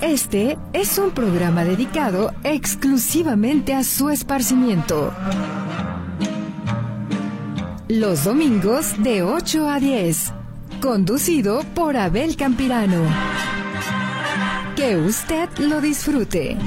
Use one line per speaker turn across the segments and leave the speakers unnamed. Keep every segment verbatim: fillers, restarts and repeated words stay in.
Este es un programa dedicado exclusivamente a su esparcimiento. Los domingos de ocho a diez. Conducido por Abel Campirano. Que usted lo disfrute.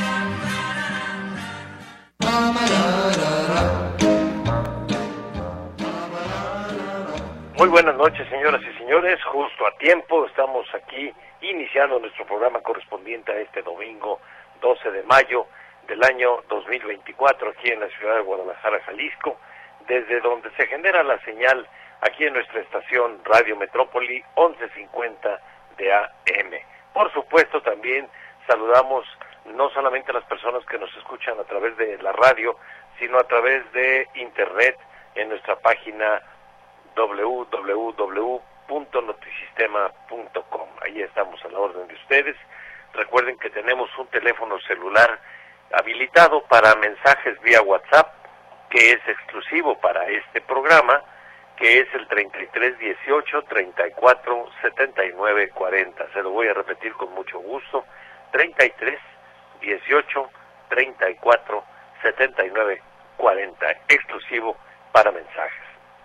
Muy buenas noches, señoras y señores. Justo a tiempo, estamos aquí iniciando nuestro programa correspondiente a este domingo doce de mayo del año dos mil veinticuatro, aquí en la ciudad de Guadalajara, Jalisco, desde donde se genera la señal aquí en nuestra estación Radio Metrópoli once cincuenta de A M. Por supuesto, también saludamos no solamente a las personas que nos escuchan a través de la radio, sino a través de internet en nuestra página doble u doble u doble u punto notisistema punto com. Ahí estamos a la orden de ustedes. Recuerden que tenemos un teléfono celular habilitado para mensajes vía WhatsApp, que es exclusivo para este programa, que es el treinta y tres dieciocho treinta y cuatro setenta y nueve cuarenta. Se lo voy a repetir con mucho gusto: treinta y tres dieciocho treinta y cuatro setenta y nueve cuarenta, exclusivo para mensajes.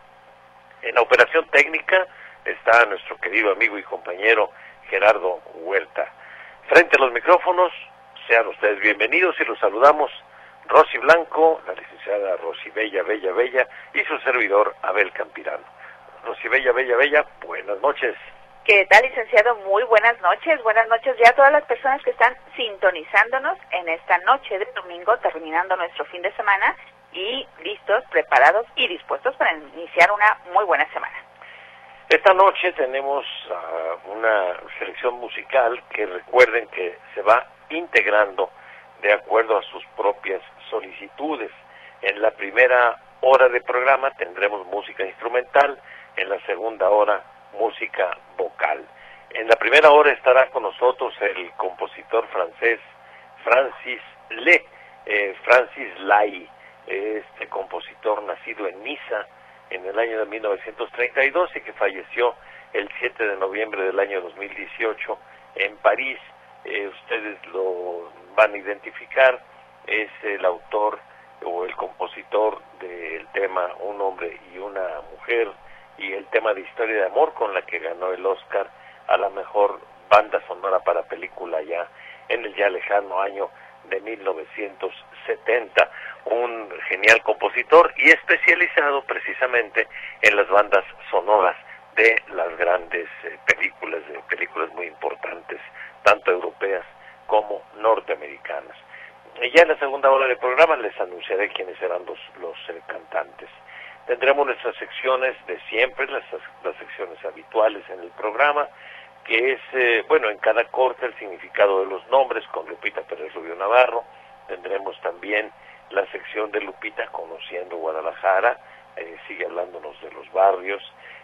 En la operación técnica está nuestro querido amigo y compañero Gerardo Huerta. Frente a los micrófonos, sean ustedes bienvenidos y los saludamos Rosy Blanco, la licenciada Rosy Bella, Bella, Bella, y su servidor Abel Campirano. Rosy Bella, Bella, Bella, buenas noches.
¿Qué tal, licenciado? Muy buenas noches. Buenas noches ya a todas las personas que están sintonizándonos en esta noche de domingo, terminando nuestro fin de semana, y listos, preparados y dispuestos para iniciar una muy buena semana.
Esta noche tenemos uh, una selección musical que recuerden que se va integrando de acuerdo a sus propias solicitudes. En la primera hora de programa tendremos música instrumental, en la segunda hora música vocal. En la primera hora estará con nosotros el compositor francés Francis Le, eh, Francis Lai, este compositor nacido en Niza en el año de mil novecientos treinta y dos y que falleció el siete de noviembre del año dos mil dieciocho en París. Eh, ustedes lo van a identificar, es el autor o el compositor del tema Un hombre y una mujer, y el tema de Historia de amor, con la que ganó el Oscar a la mejor banda sonora para película ya en el ya lejano año de mil novecientos setenta. Un genial compositor y especializado precisamente en las bandas sonoras de las grandes eh, películas, de películas muy importantes, tanto europeas como norteamericanas. Y ya en la segunda hora del programa les anunciaré quiénes serán los, los eh, cantantes. Tendremos nuestras secciones de siempre, las, las secciones habituales en el programa, que es, eh, bueno, en cada corte el significado de los nombres, con Lupita Pérez Rubio Navarro. Tendremos también la sección de Lupita Conociendo Guadalajara, eh, sigue hablándonos de los barrios.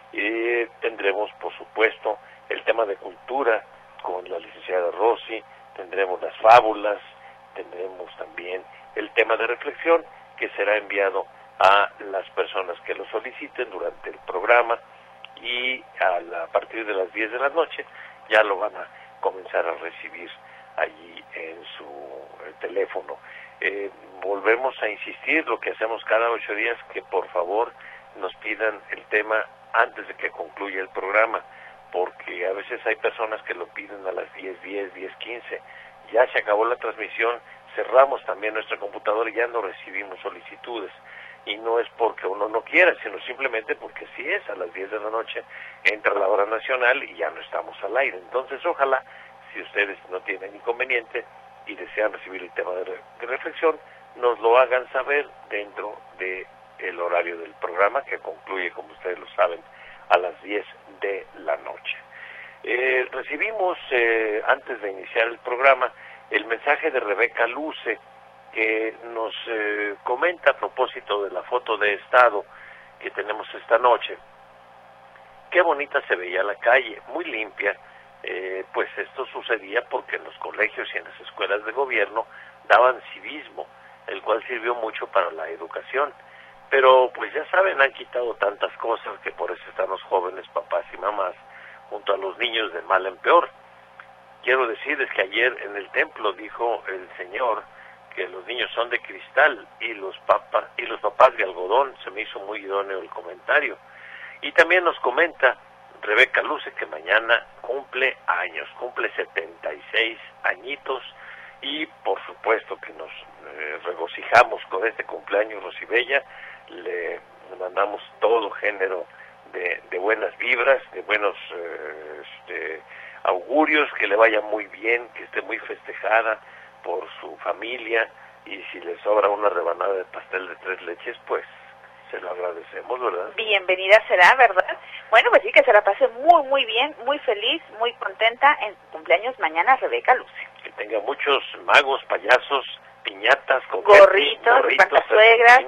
Y tendremos, por supuesto, el tema de cultura con la licenciada Rosy, tendremos las fábulas, tendremos también el tema de reflexión, que será enviado a las personas que lo soliciten durante el programa, y a, la, a partir de las diez de la noche ya lo van a comenzar a recibir allí en su eh, teléfono. Eh, volvemos a insistir, lo que hacemos cada ocho días, que por favor nos pidan el tema antes de que concluya el programa, porque a veces hay personas que lo piden a las diez, diez, diez, quince, ya se acabó la transmisión, cerramos también nuestra computadora y ya no recibimos solicitudes. Y no es porque uno no quiera, sino simplemente porque si es a las diez de la noche, entra la hora nacional y ya no estamos al aire. Entonces, ojalá, si ustedes no tienen inconveniente y desean recibir el tema de, re de reflexión, nos lo hagan saber dentro del horario del programa, que concluye, como ustedes lo saben, a las diez de la noche. Eh, recibimos, eh, antes de iniciar el programa, el mensaje de Rebeca Luce, que nos eh, comenta a propósito de la foto de estado que tenemos esta noche. Qué bonita se veía la calle, muy limpia. Eh, pues esto sucedía porque en los colegios y en las escuelas de gobierno daban civismo, el cual sirvió mucho para la educación. Pero pues ya saben, han quitado tantas cosas que por eso están los jóvenes papás y mamás junto a los niños de mal en peor. quiero decirles que ayer en el templo dijo el Señor que los niños son de cristal y los papas y los papás de algodón. Se me hizo muy idóneo el comentario. Y también nos comenta Rebeca Luce que mañana cumple años, cumple setenta y seis añitos, y por supuesto que nos eh, regocijamos con este cumpleaños, Rosibella. Le mandamos todo género de, de buenas vibras, de buenos eh, este, augurios, que le vaya muy bien, que esté muy festejada por su familia, y si le sobra una rebanada de pastel de tres leches, pues se lo agradecemos, ¿verdad?
Bienvenida será, ¿verdad? Bueno, pues sí, que se la pase muy, muy bien, muy feliz, muy contenta en su cumpleaños mañana, Rebeca Luce.
Que tenga muchos magos, payasos, piñatas,
gorritos, gorritos suegras,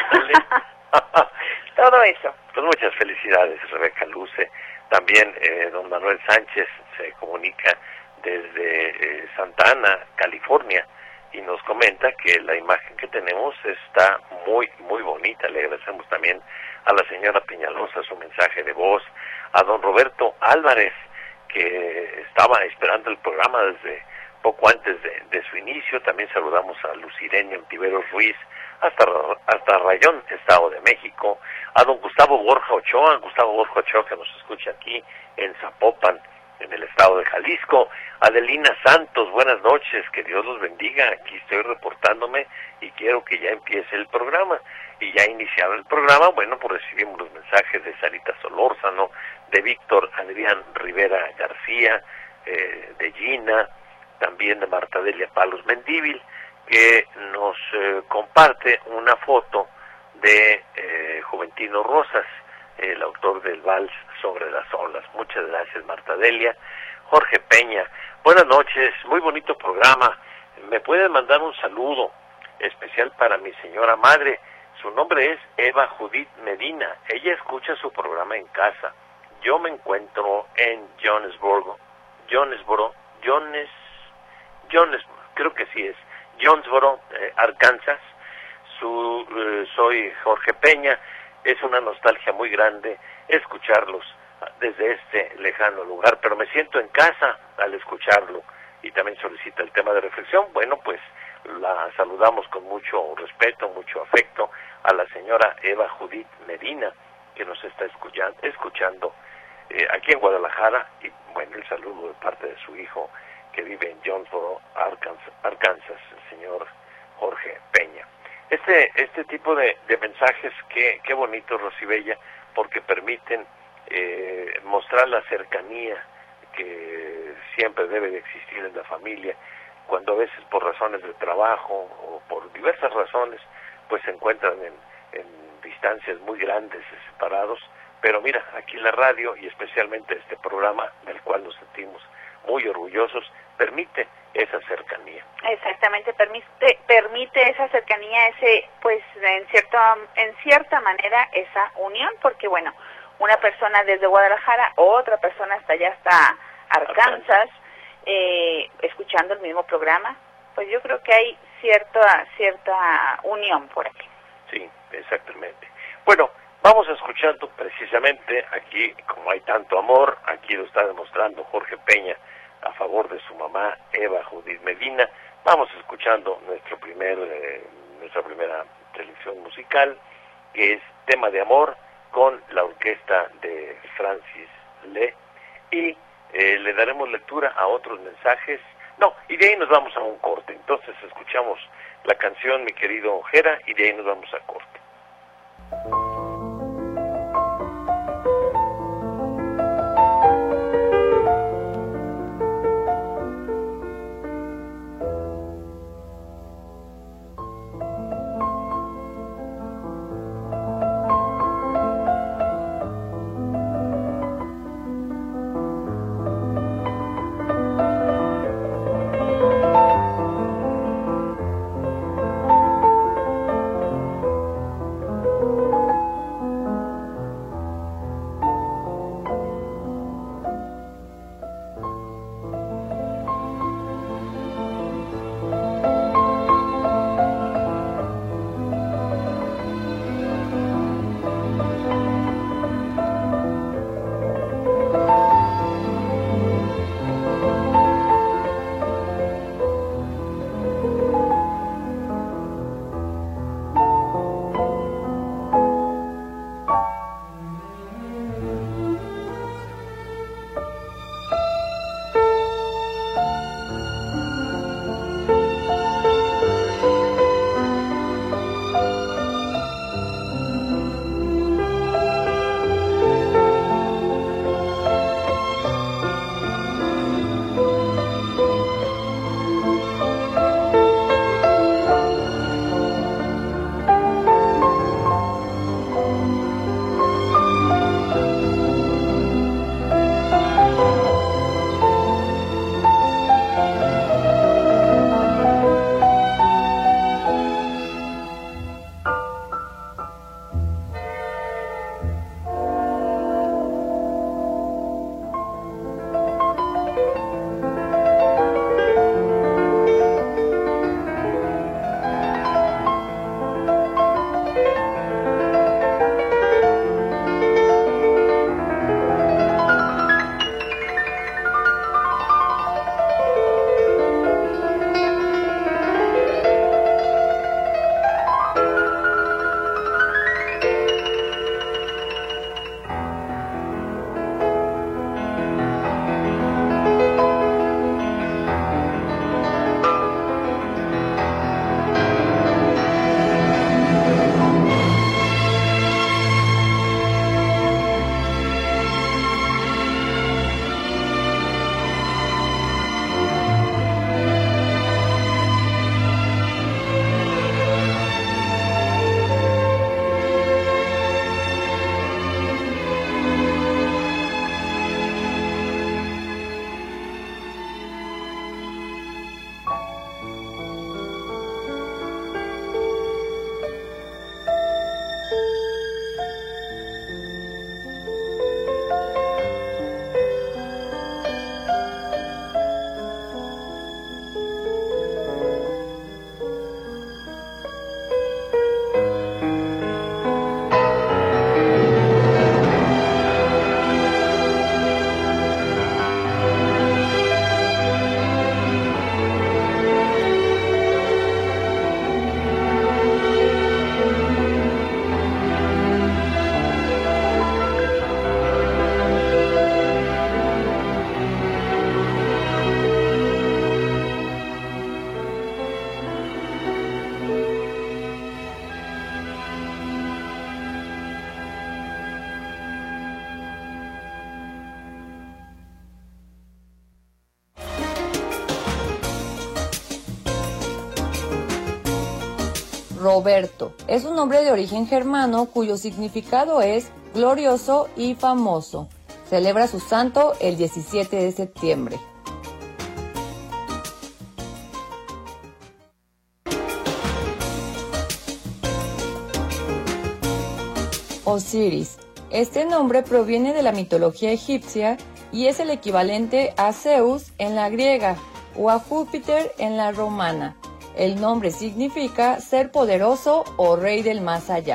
todo eso.
Pues muchas felicidades, Rebeca Luce. También eh, don Manuel Sánchez se comunica desde eh, Santa Ana, California, y nos comenta que la imagen que tenemos está muy, muy bonita. Le agradecemos también a la señora Peñalosa su mensaje de voz, a don Roberto Álvarez, que estaba esperando el programa desde poco antes de, de su inicio. También saludamos a Lucireño Antiveros Ruiz, hasta, hasta Rayón, Estado de México, a don Gustavo Borja Ochoa, Gustavo Borja Ochoa, que nos escucha aquí en Zapopan, en el estado de Jalisco. Adelina Santos, buenas noches, que Dios los bendiga. Aquí estoy reportándome y quiero que ya empiece el programa. Y ya iniciado el programa, bueno, pues recibimos los mensajes de Sarita Solórzano, de Víctor Adrián Rivera García, eh, de Gina, también de Marta Delia Palos Mendíbil, que nos eh, comparte una foto de eh, Juventino Rosas, el autor del Vals sobre las olas. Muchas gracias, Marta Delia. Jorge Peña, buenas noches, muy bonito programa. Me pueden mandar un saludo especial para mi señora madre. Su nombre es Eva Judith Medina. Ella escucha su programa en casa. Yo me encuentro en Jonesboro, Jonesboro, Jones, Jonesboro, creo que sí es, Jonesboro, eh, Arkansas. Su, eh, soy Jorge Peña. Es una nostalgia muy grande escucharlos desde este lejano lugar, pero me siento en casa al escucharlo. Y también solicita el tema de reflexión. Bueno, pues la saludamos con mucho respeto, mucho afecto a la señora Eva Judith Medina, que nos está escuchando, escuchando eh, aquí en Guadalajara, y bueno, el saludo de parte de su hijo que vive en Jonesboro, Arkansas, Arkansas, el señor Jorge Peña. Este este tipo de, de mensajes, qué, qué bonito, Rosibella, porque permiten eh, mostrar la cercanía que siempre debe de existir en la familia, cuando a veces por razones de trabajo o por diversas razones, pues se encuentran en, en distancias muy grandes, separados. Pero mira, aquí la radio, y especialmente este programa, del cual nos sentimos muy orgullosos, permite esa cercanía.
Exactamente, permite permite esa cercanía, ese, pues en cierto en cierta manera esa unión, porque bueno, una persona desde Guadalajara, otra persona hasta allá, hasta Arkansas, eh, escuchando el mismo programa, pues yo creo que hay cierta cierta unión por aquí.
Sí, exactamente. Bueno, vamos escuchando precisamente aquí, como hay tanto amor, aquí lo está demostrando Jorge Peña a favor de su mamá Eva Judith Medina. Vamos escuchando nuestro primer, eh, nuestra primera selección musical, que es Tema de Amor, con la orquesta de Francis Le, y eh, le daremos lectura a otros mensajes. No, y de ahí nos vamos a un corte. Entonces escuchamos la canción, mi querido Ojera, y de ahí nos vamos a corte.
Roberto. Es un nombre de origen germano cuyo significado es glorioso y famoso. Celebra su santo el diecisiete de septiembre. Osiris. Este nombre proviene de la mitología egipcia y es el equivalente a Zeus en la griega o a Júpiter en la romana. El nombre significa ser poderoso o rey del más allá.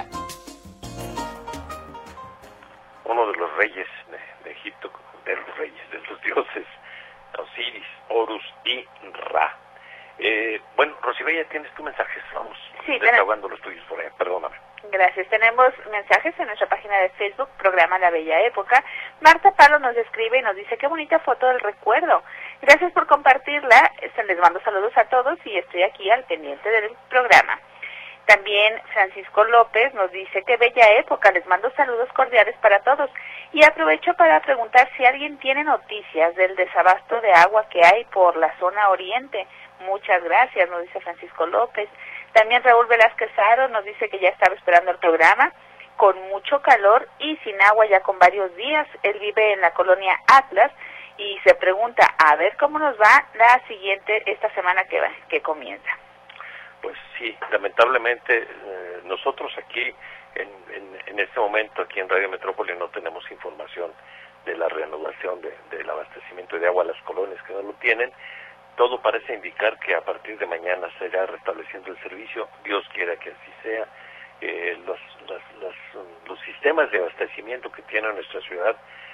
Uno de los reyes de, de Egipto, de los reyes, de los dioses, Osiris, Horus y Ra. Eh, bueno, Rosibella, tienes tus mensajes, vamos
sí,
desahogando los tuyos por ahí, perdóname.
Gracias. Tenemos mensajes en nuestra página de Facebook, programa La Bella Época. Marta Palo nos escribe y nos dice, qué bonita foto del recuerdo. Gracias por compartirla. Les mando saludos a todos y estoy aquí al pendiente del programa. También Francisco López nos dice, qué bella época. Les mando saludos cordiales para todos. Y aprovecho para preguntar si alguien tiene noticias del desabasto de agua que hay por la zona oriente. Muchas gracias, nos dice Francisco López. También Raúl Velázquez Aro nos dice que ya estaba esperando el programa, con mucho calor y sin agua ya con varios días. Él vive en la colonia Atlas y se pregunta, a ver cómo nos va la siguiente, esta semana que, va, que comienza.
Pues sí, lamentablemente eh, nosotros aquí, en, en, en este momento, aquí en Radio Metrópoli, no tenemos información de la reanudación de, del abastecimiento de agua a las colonias que no lo tienen. Todo parece indicar que a partir de mañana se irá restableciendo el servicio. Dios quiera que así sea. Eh, los, las, las, los sistemas de abastecimiento que tiene nuestra ciudad,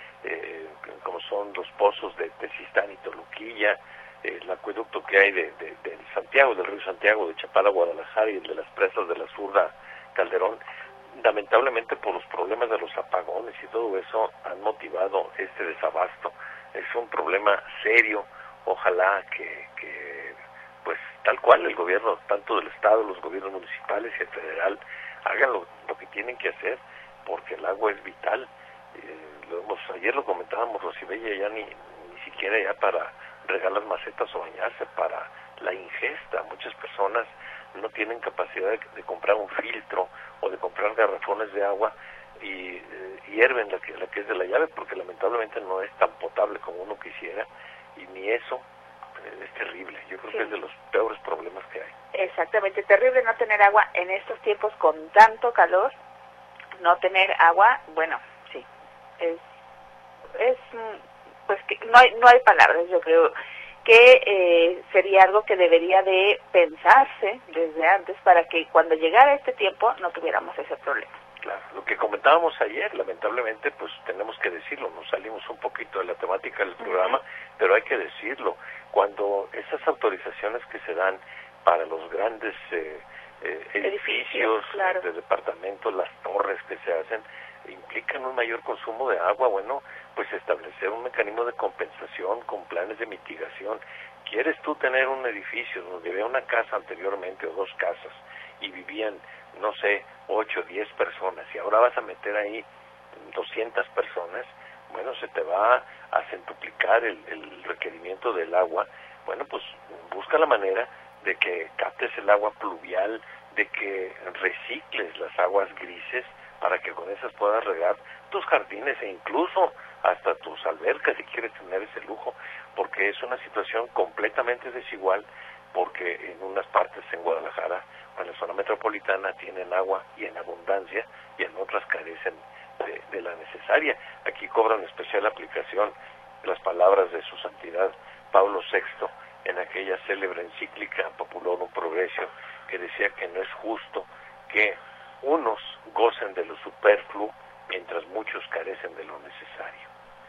eh, como son los pozos de Tezistán y Toluquilla, eh, el acueducto que hay de, de, de Santiago, del río Santiago, de Chapala, Guadalajara, y el de las presas de la Zurda, Calderón, lamentablemente por los problemas de los apagones y todo eso han motivado este desabasto. Es un problema serio. Ojalá que, que, pues, tal cual el gobierno, tanto del Estado, los gobiernos municipales y el federal, hagan lo, lo que tienen que hacer, porque el agua es vital. Eh, lo hemos, ayer lo comentábamos, Rosibella, ya ni, ni siquiera ya para regar macetas o bañarse, para la ingesta. Muchas personas no tienen capacidad de, de comprar un filtro o de comprar garrafones de agua y eh, hierven la que, la que es de la llave, porque lamentablemente no es tan potable como uno quisiera. Y ni eso eh, es terrible. Yo creo sí. que es de los peores problemas que hay.
Exactamente, terrible no tener agua en estos tiempos con tanto calor. No tener agua, bueno, sí, es, es pues que no hay, no hay palabras. Yo creo que eh, sería algo que debería de pensarse desde antes para que cuando llegara este tiempo no tuviéramos ese problema.
Claro, lo que comentábamos ayer, lamentablemente, pues tenemos que decirlo, nos salimos un poquito de la temática del programa, uh-huh. pero hay que decirlo, cuando esas autorizaciones que se dan para los grandes eh, eh, edificios, edificios claro. de departamentos, las torres que se hacen, implican un mayor consumo de agua, bueno, pues establecer un mecanismo de compensación con planes de mitigación. ¿Quieres tú tener un edificio donde había una casa anteriormente o dos casas y vivían, no sé, ocho, diez personas, y ahora vas a meter ahí doscientas personas? Bueno, se te va a centuplicar el, el requerimiento del agua. Bueno, pues busca la manera de que captes el agua pluvial, de que recicles las aguas grises para que con esas puedas regar tus jardines e incluso hasta tus albercas si quieres tener ese lujo, porque es una situación completamente desigual, porque en unas partes en Guadalajara, en la zona metropolitana, tienen agua y en abundancia, y en otras carecen de, de la necesaria. Aquí cobran especial aplicación las palabras de su santidad Pablo sexto en aquella célebre encíclica Populorum Progressio, que decía que no es justo que unos gocen de lo superfluo mientras muchos carecen de lo necesario.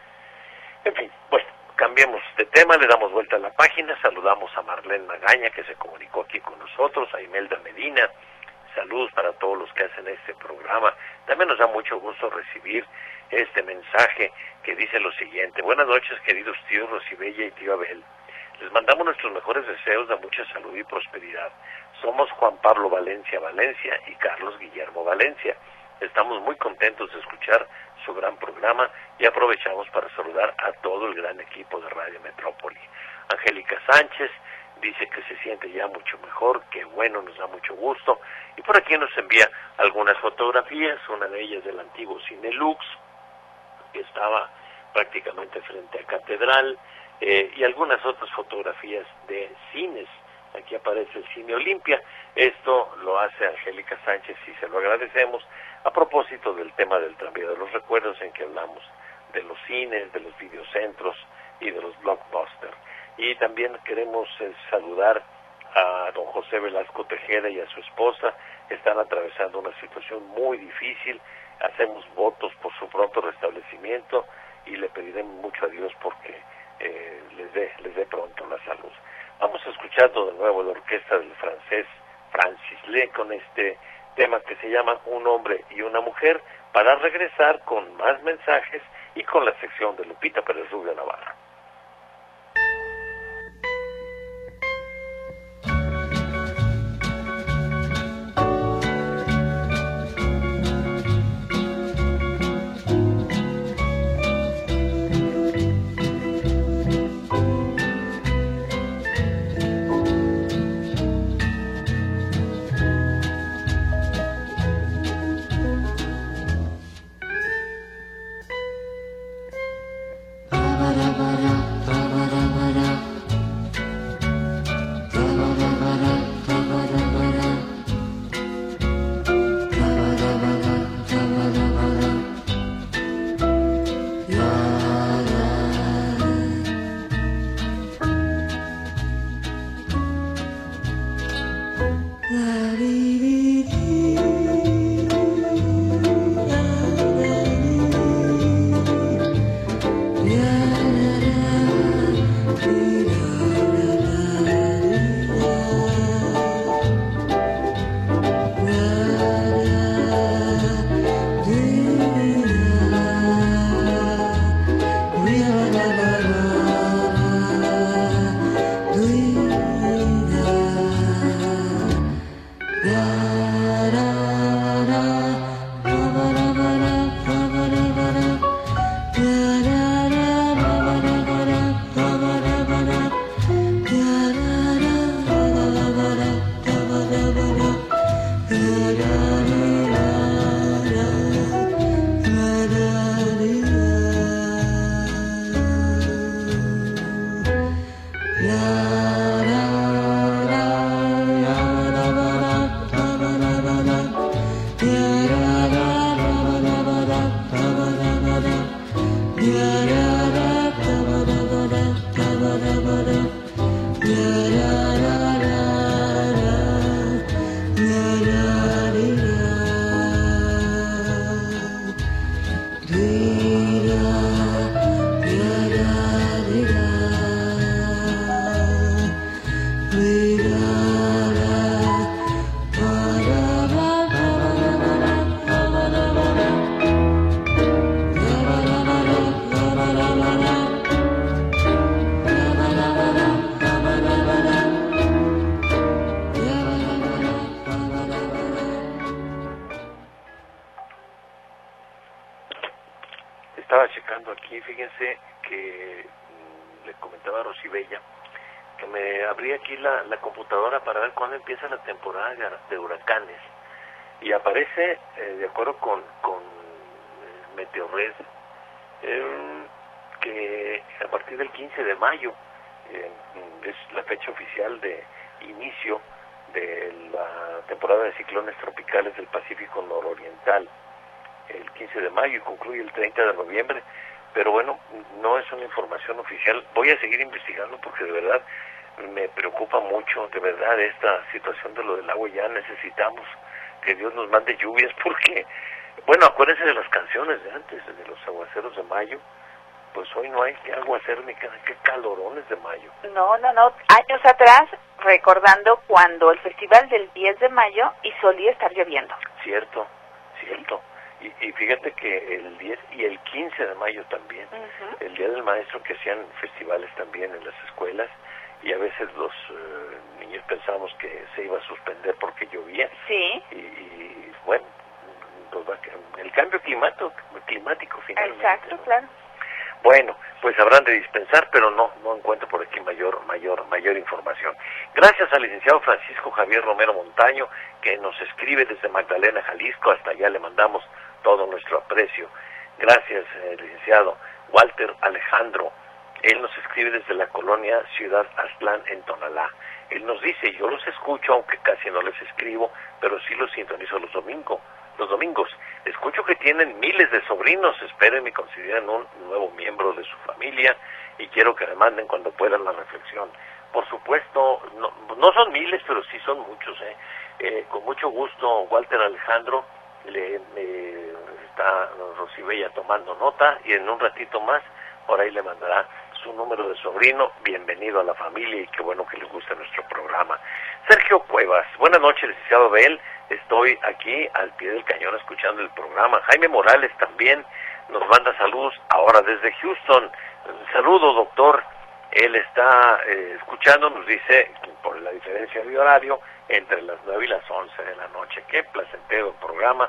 En fin, bueno, cambiemos de tema, le damos vuelta a la página, saludamos a Marlene Magaña, que se comunicó aquí con nosotros, a Imelda Medina, saludos para todos los que hacen este programa. También nos da mucho gusto recibir este mensaje que dice lo siguiente: buenas noches, queridos tíos Rosibella y tío Abel. Les mandamos nuestros mejores deseos de mucha salud y prosperidad. Somos Juan Pablo Valencia Valencia y Carlos Guillermo Valencia. Estamos muy contentos de escuchar su gran programa y aprovechamos para saludar a todo el gran equipo de Radio Metrópoli. Angélica Sánchez dice que se siente ya mucho mejor, que bueno, nos da mucho gusto, y por aquí nos envía algunas fotografías, una de ellas del antiguo Cine Lux, que estaba prácticamente frente a Catedral, eh, y algunas otras fotografías de cines. Aquí aparece el Cine Olimpia. Esto lo hace Angélica Sánchez y se lo agradecemos a propósito del tema del tranvía de los recuerdos, en que hablamos de los cines, de los videocentros y de los blockbusters. Y también queremos eh, saludar a don José Velasco Tejeda y a su esposa. Están atravesando una situación muy difícil. Hacemos votos por su pronto restablecimiento y le pediremos mucho a Dios porque eh, les dé les dé pronto la salud. Vamos escuchando de nuevo la orquesta del francés Francis Le con este tema que se llama Un hombre y una mujer, para regresar con más mensajes y con la sección de Lupita Pérez Rubio Navarra. Estaba checando aquí, fíjense que mmm, le comentaba a Rosibella que me abrí aquí la, la computadora para ver cuándo empieza la temporada de, de huracanes, y aparece, eh, de acuerdo con, con eh, Meteorred, eh, que a partir del quince de mayo eh, es la fecha oficial de inicio de la temporada de ciclones tropicales del Pacífico nororiental, el quince de mayo, y concluye el treinta de noviembre, pero bueno, no es una información oficial. Voy a seguir investigando porque de verdad me preocupa mucho, de verdad, esta situación de lo del agua. Ya necesitamos que Dios nos mande lluvias porque, bueno, acuérdense de las canciones de antes, de los aguaceros de mayo. Pues hoy no hay que aguacero ni que, que calorones de mayo.
No, no, no, años atrás, recordando cuando el festival del diez de mayo y solía estar lloviendo.
Cierto, cierto. Y, y fíjate que el diez y el quince de mayo también, uh-huh. el Día del Maestro, que hacían festivales también en las escuelas, y a veces los eh, niños pensábamos que se iba a suspender porque llovía.
Sí.
Y, y bueno, pues va, el cambio climático, climático finalmente.
Exacto,
¿no?
Claro.
Bueno, pues habrán de dispensar, pero no, no encuentro por aquí mayor, mayor mayor, mayor información. Gracias al licenciado Francisco Javier Romero Montaño, que nos escribe desde Magdalena, Jalisco, hasta allá le mandamos todo nuestro aprecio. Gracias, eh, licenciado Walter Alejandro. Él nos escribe desde la colonia Ciudad Aztlán, en Tonalá. Él nos dice, yo los escucho, aunque casi no les escribo, pero sí los sintonizo los domingos. Los domingos. Escucho que tienen miles de sobrinos, esperen y consideren un nuevo miembro de su familia, y quiero que me manden cuando puedan la reflexión. Por supuesto, no, no son miles, pero sí son muchos. ¿eh? Eh, con mucho gusto, Walter Alejandro, le, le está Rosibella tomando nota, y en un ratito más, por ahí le mandará su número de sobrino. Bienvenido a la familia, y qué bueno que les guste nuestro programa. Sergio Cuevas, buenas noches, licenciado Abel. Estoy aquí al pie del cañón escuchando el programa. Jaime Morales también nos manda saludos ahora desde Houston. Saludo, doctor. Él está eh, escuchando, nos dice, por la diferencia de horario, entre las nueve y las once de la noche. Qué placentero programa.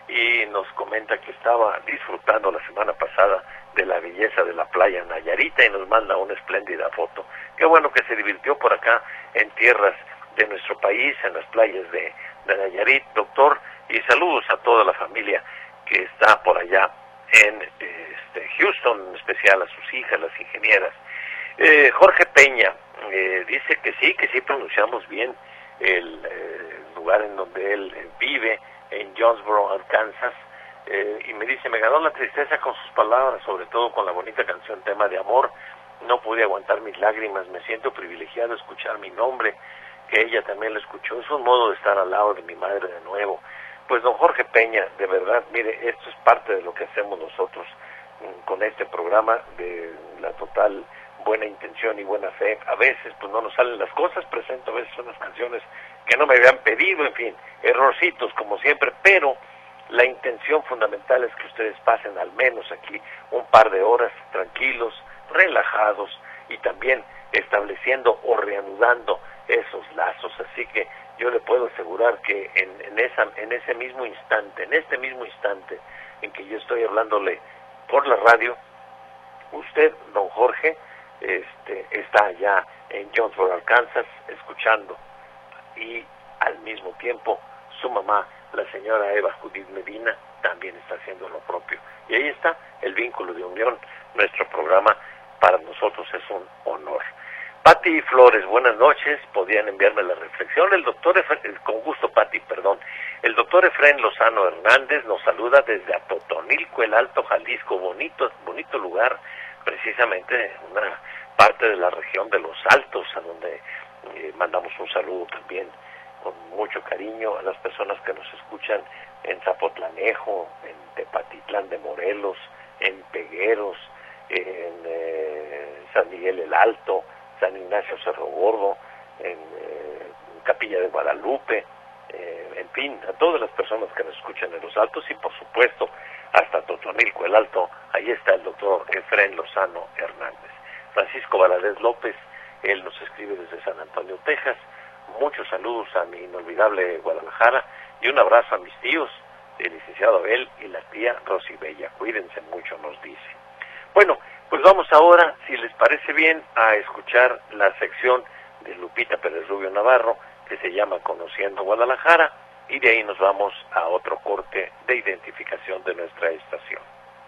Y nos comenta que estaba disfrutando la semana pasada de la belleza de la playa Nayarita, y nos manda una espléndida foto. Qué bueno que se divirtió por acá en tierras de nuestro país, en las playas de, de Nayarit, doctor, y saludos a toda la familia que está por allá en este, Houston, en especial a sus hijas, las ingenieras. Eh, Jorge Peña eh, dice que sí, que sí pronunciamos bien el eh, lugar en donde él eh, vive, en Jonesboro, Arkansas, eh, y me dice, me ganó la tristeza con sus palabras, sobre todo con la bonita canción Tema de Amor. No pude aguantar mis lágrimas, me siento privilegiado de escuchar mi nombre, que ella también lo escuchó. Es un modo de estar al lado de mi madre de nuevo. Pues don Jorge Peña, de verdad, mire, esto es parte de lo que hacemos nosotros mm, con este programa, de la total buena intención y buena fe. A veces pues no nos salen las cosas, presento a veces unas canciones que no me habían pedido, en fin, errorcitos como siempre, pero la intención fundamental es que ustedes pasen al menos aquí un par de horas tranquilos, relajados, y también estableciendo o reanudando esos lazos. Así que yo le puedo asegurar que en, en, esa, en ese mismo instante, en este mismo instante en que yo estoy hablándole por la radio, usted, don Jorge, este, está allá en Jonesboro, Arkansas, escuchando, y al mismo tiempo su mamá, la señora Eva Judith Medina, también está haciendo lo propio. Y ahí está el vínculo de unión. Nuestro programa para nosotros es un honor. Pati Flores, buenas noches. Podían enviarme la reflexión. El doctor Efren, con gusto, Pati, perdón. El doctor Efren Lozano Hernández nos saluda desde Atotonilco, el Alto Jalisco. Bonito, bonito lugar, precisamente una parte de la región de los Altos, a donde eh, mandamos un saludo también con mucho cariño a las personas que nos escuchan en Zapotlanejo, en Tepatitlán de Morelos, en Pegueros, en eh, San Miguel el Alto, San Ignacio Cerro Gordo, en, eh, en Capilla de Guadalupe, eh, en fin, a todas las personas que nos escuchan en los Altos, y por supuesto hasta Totonilco el Alto. Ahí está el doctor Efren Lozano Hernández. Francisco Valadez López, él nos escribe desde San Antonio, Texas. Muchos saludos a mi inolvidable Guadalajara, y un abrazo a mis tíos, el licenciado Abel y la tía Rosibella. Cuídense mucho, nos dice. Bueno, pues vamos ahora, si les parece bien, a escuchar la sección de Lupita Pérez Rubio Navarro, que se llama Conociendo Guadalajara, y de ahí nos vamos a otro corte de identificación de nuestra estación.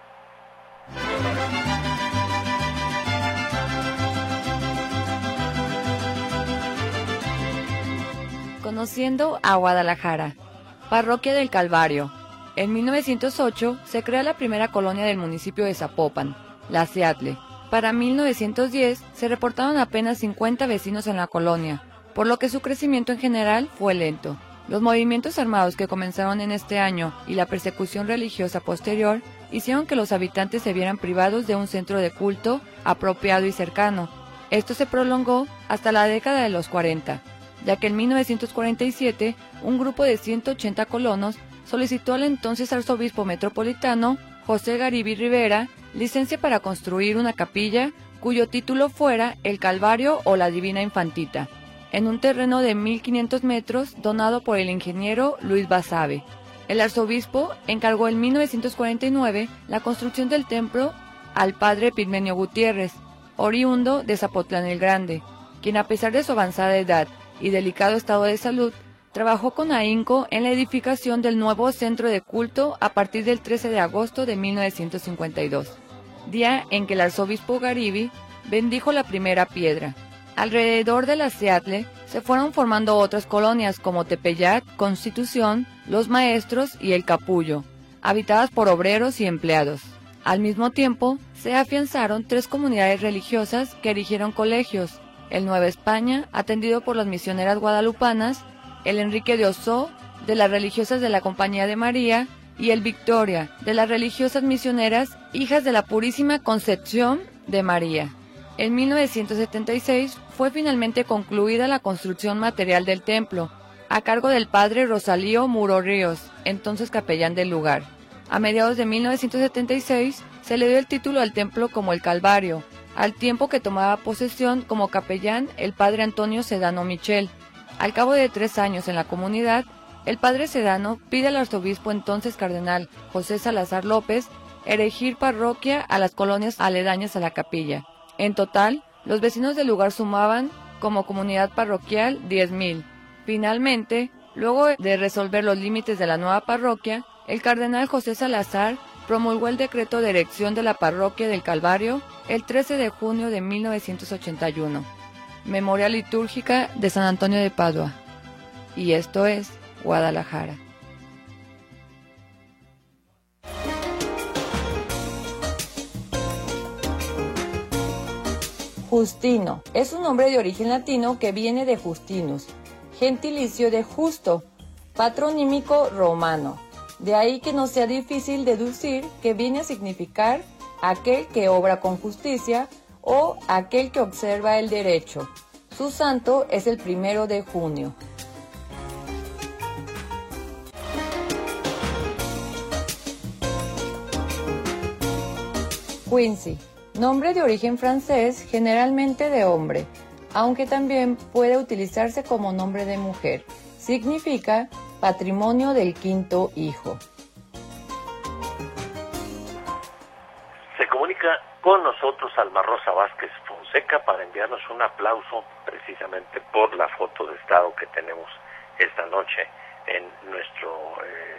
Conociendo a Guadalajara. Parroquia del Calvario. En mil novecientos ocho se crea la primera colonia del municipio de Zapopan, la Seattle. Para mil novecientos diez se reportaron apenas cincuenta vecinos en la colonia, por lo que su crecimiento en general fue lento. Los movimientos armados que comenzaron en este año y la persecución religiosa posterior hicieron que los habitantes se vieran privados de un centro de culto apropiado y cercano. Esto se prolongó hasta la década de los cuarenta, ya que en mil novecientos cuarenta y siete un grupo de ciento ochenta colonos solicitó al entonces arzobispo metropolitano, José Garibay Rivera, licencia para construir una capilla cuyo título fuera El Calvario o la Divina Infantita, en un terreno de mil quinientos metros donado por el ingeniero Luis Basabe. El arzobispo encargó en mil novecientos cuarenta y nueve la construcción del templo al padre Epigmenio Gutiérrez, oriundo de Zapotlán el Grande, quien a pesar de su avanzada edad y delicado estado de salud, trabajó con ahínco en la edificación del nuevo centro de culto a partir del trece de agosto de mil novecientos cincuenta y dos, día en que el arzobispo Garibi bendijo la primera piedra. Alrededor de la Seattle se fueron formando otras colonias como Tepeyac, Constitución, Los Maestros y El Capullo, habitadas por obreros y empleados. Al mismo tiempo, se afianzaron tres comunidades religiosas que erigieron colegios: el Nueva España, atendido por las misioneras guadalupanas, el Enrique de Ossó, de las religiosas de la Compañía de María, y el Victoria, de las religiosas misioneras hijas de la Purísima Concepción de María. En mil novecientos setenta y seis fue finalmente concluida la construcción material del templo, a cargo del padre Rosalío Muro Ríos, entonces capellán del lugar. A mediados de mil novecientos setenta y seis se le dio el título al templo como el Calvario, al tiempo que tomaba posesión como capellán el padre Antonio Sedano Michel. Al cabo de tres años en la comunidad, el padre Sedano pide al arzobispo entonces cardenal José Salazar López erigir parroquia a las colonias aledañas a la capilla. En total, los vecinos del lugar sumaban, como comunidad parroquial, diez mil. Finalmente, luego de resolver los límites de la nueva parroquia, el cardenal José Salazar promulgó el decreto de erección de la parroquia del Calvario el trece de junio de mil novecientos ochenta y uno. Memoria litúrgica de San Antonio de Padua. Y esto es Guadalajara. Justino es un nombre de origen latino que viene de Justinus, gentilicio de justo, patronímico romano. De ahí que no sea difícil deducir que viene a significar aquel que obra con justicia o aquel que observa el derecho. Su santo es el primero de junio. Quincy, nombre de origen francés, generalmente de hombre, aunque también puede utilizarse como nombre de mujer. Significa patrimonio del quinto hijo.
Se comunica con nosotros Alma Rosa Vázquez Fonseca para enviarnos un aplauso precisamente por la foto de estado que tenemos esta noche en nuestro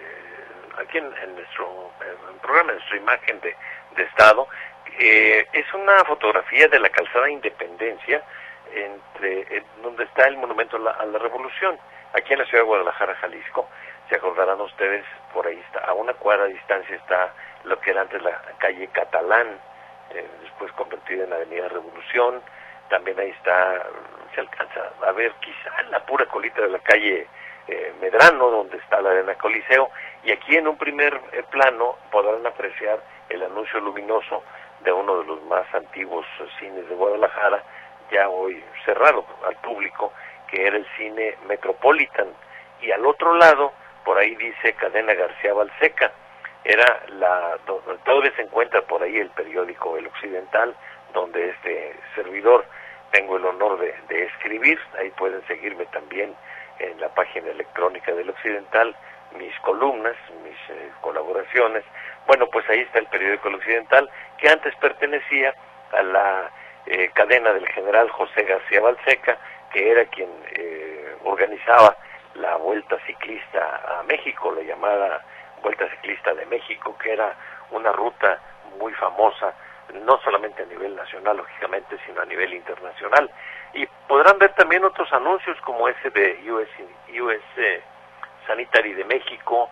eh, aquí en, en nuestro en programa, en nuestra imagen de, de estado. Eh, es una fotografía de la calzada Independencia, entre eh, donde está el monumento a la, a la Revolución, aquí en la ciudad de Guadalajara, Jalisco. Se acordarán ustedes, por ahí está, a una cuadra de distancia está lo que era antes la calle Catalán, eh, después convertida en Avenida Revolución. También ahí está, se alcanza a ver quizá en la pura colita de la calle eh, Medrano, donde está la Arena Coliseo, y aquí en un primer eh, plano podrán apreciar el anuncio luminoso de uno de los más antiguos eh, cines de Guadalajara, ya hoy cerrado al público, que era el cine Metropolitan, y al otro lado, por ahí dice Cadena García Balseca. Era la, todavía se encuentra por ahí el periódico El Occidental, donde este servidor tengo el honor de, de escribir. Ahí pueden seguirme también en la página electrónica del Occidental, mis columnas, mis eh, colaboraciones. Bueno, pues ahí está el periódico El Occidental, que antes pertenecía a la eh, cadena del general José García Balseca, que era quien eh, organizaba la Vuelta Ciclista a México, la llamada Vuelta Ciclista de México, que era una ruta muy famosa, no solamente a nivel nacional, lógicamente, sino a nivel internacional. Y podrán ver también otros anuncios como ese de U S, U S Sanitary de México,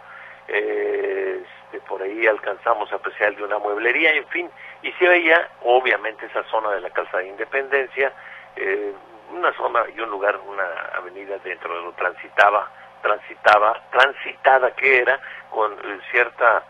eh, este, por ahí alcanzamos a apreciar de una mueblería, en fin, y se veía obviamente esa zona de la calzada de Independencia, eh, una zona y un lugar, una avenida dentro de lo transitaba, transitaba, transitada que era, con eh, cierta,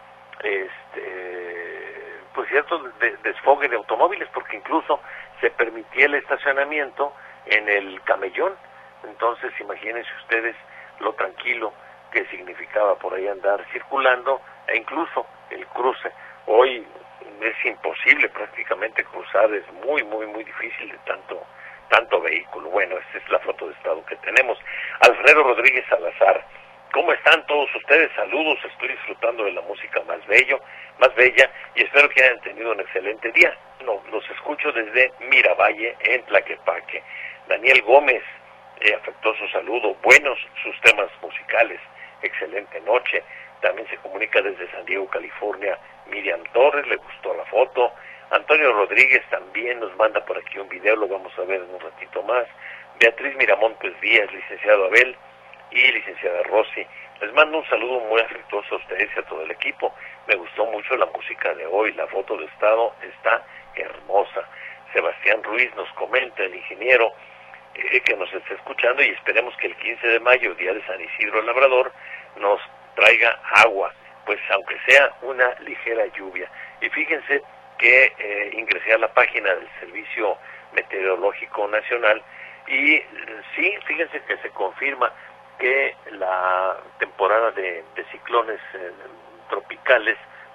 este, pues cierto de, desfogue de automóviles, porque incluso se permitía el estacionamiento en el camellón. Entonces imagínense ustedes lo tranquilo que significaba por ahí andar circulando, e incluso el cruce. Hoy es imposible prácticamente cruzar, es muy, muy, muy difícil de tanto tanto vehículo. Bueno, esta es la foto de estado que tenemos. Alfredo Rodríguez Salazar, ¿cómo están todos ustedes? Saludos, estoy disfrutando de la música más bello, más bella, y espero que hayan tenido un excelente día. No, los escucho desde Miravalle, en Tlaquepaque. Daniel Gómez, eh, afectuoso saludo, buenos sus temas musicales, excelente noche. También se comunica desde San Diego, California, Miriam Torres, le gustó la foto. Antonio Rodríguez también nos manda por aquí un video, lo vamos a ver en un ratito más. Beatriz Miramontes Díaz, licenciado Abel y licenciada Rosy, les mando un saludo muy afectuoso a ustedes y a todo el equipo. Me gustó mucho la música de hoy, la foto de estado está hermosa. Sebastián Ruiz nos comenta, el ingeniero, eh, que nos está escuchando, y esperemos que el quince de mayo, día de San Isidro Labrador, nos traiga agua, pues aunque sea una ligera lluvia. Y fíjense que eh, ingresé a la página del Servicio Meteorológico Nacional y eh, sí, fíjense que se confirma que la temporada de, de ciclones eh, tropicales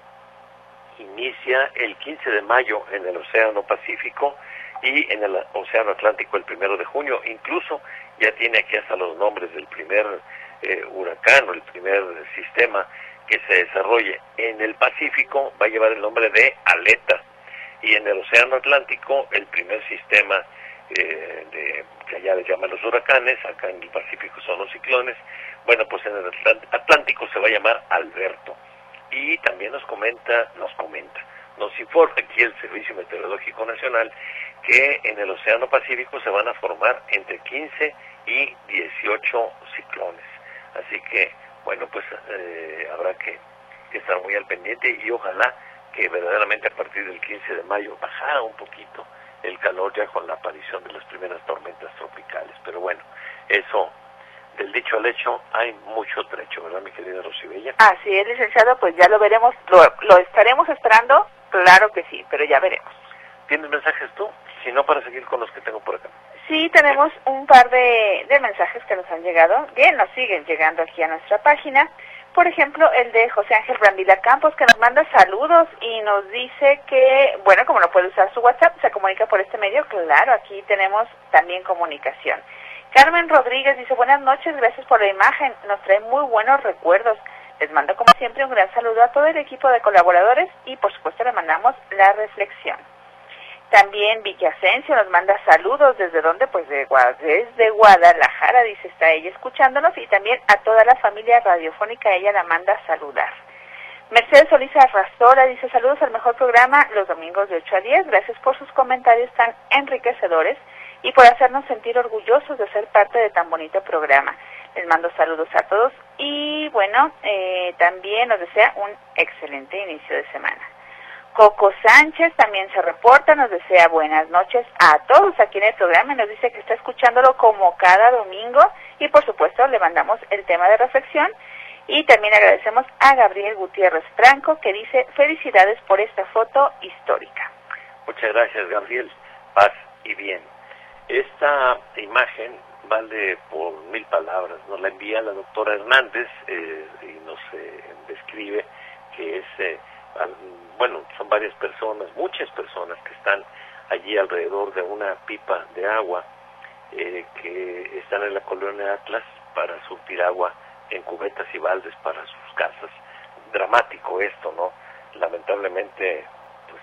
inicia el quince de mayo en el Océano Pacífico y en el Océano Atlántico el primero de junio. Incluso ya tiene aquí hasta los nombres del primer eh, huracán o el primer sistema que se desarrolle. En el Pacífico va a llevar el nombre de Aleta, y en el Océano Atlántico el primer sistema eh, de, que allá le llaman los huracanes, acá en el Pacífico son los ciclones. Bueno, pues en el Atlántico se va a llamar Alberto. Y también nos comenta, nos comenta, nos informa aquí el Servicio Meteorológico Nacional que en el Océano Pacífico se van a formar entre quince y dieciocho ciclones. Así que, bueno, pues eh, habrá que, que estar muy al pendiente, y ojalá que verdaderamente a partir del quince de mayo bajara un poquito el calor ya con la aparición de las primeras tormentas tropicales. Pero bueno, eso, del dicho al hecho, hay mucho trecho, ¿verdad, mi querida Rosibella?
Así es, licenciado, pues ya lo veremos, lo, lo estaremos esperando, claro que sí, pero ya veremos.
¿Tienes mensajes tú? Si no, para seguir con los que tengo por acá.
Sí, tenemos un par de, de mensajes que nos han llegado, bien, nos siguen llegando aquí a nuestra página. Por ejemplo, el de José Ángel Brambila Campos, que nos manda saludos y nos dice que, bueno, como no puede usar su WhatsApp, se comunica por este medio. Claro, aquí tenemos también comunicación. Carmen Rodríguez dice, buenas noches, gracias por la imagen, nos trae muy buenos recuerdos. Les mando como siempre un gran saludo a todo el equipo de colaboradores y por supuesto le mandamos la reflexión. También Vicky Asensio nos manda saludos, ¿desde dónde? Pues de, desde Guadalajara, dice, está ella escuchándonos, y también a toda la familia radiofónica ella la manda a saludar. Mercedes Solís Arrazola dice, saludos al mejor programa los domingos de ocho a diez, gracias por sus comentarios tan enriquecedores y por hacernos sentir orgullosos de ser parte de tan bonito programa. Les mando saludos a todos y bueno, eh, también nos desea un excelente inicio de semana. Coco Sánchez también se reporta, nos desea buenas noches a todos aquí en el programa y nos dice que está escuchándolo como cada domingo, y por supuesto le mandamos el tema de reflexión. Y también agradecemos a Gabriel Gutiérrez Franco, que dice felicidades por esta foto histórica.
Muchas gracias, Gabriel, paz y bien. Esta imagen vale por mil palabras, nos la envía la doctora Hernández eh, y nos eh, describe que es... Eh, bueno, son varias personas, muchas personas que están allí alrededor de una pipa de agua eh, que están en la colonia Atlas para surtir agua en cubetas y baldes para sus casas. Dramático esto, ¿no? Lamentablemente, pues,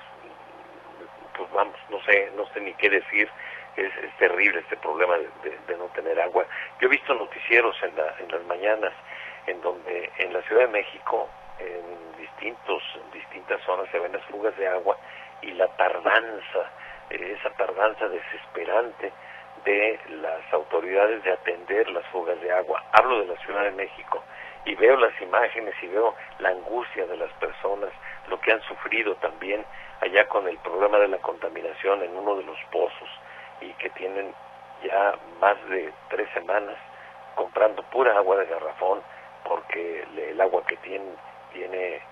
pues vamos, no sé, no sé ni qué decir. Es, es terrible este problema de, de, de no tener agua. Yo he visto noticieros en, la, en las mañanas en donde en la Ciudad de México, en distintos, en distintas zonas se ven las fugas de agua y la tardanza, eh, esa tardanza desesperante de las autoridades de atender las fugas de agua. Hablo de la Ciudad de México y veo las imágenes y veo la angustia de las personas, lo que han sufrido también allá con el problema de la contaminación en uno de los pozos, y que tienen ya más de tres semanas comprando pura agua de garrafón porque el agua que tienen tiene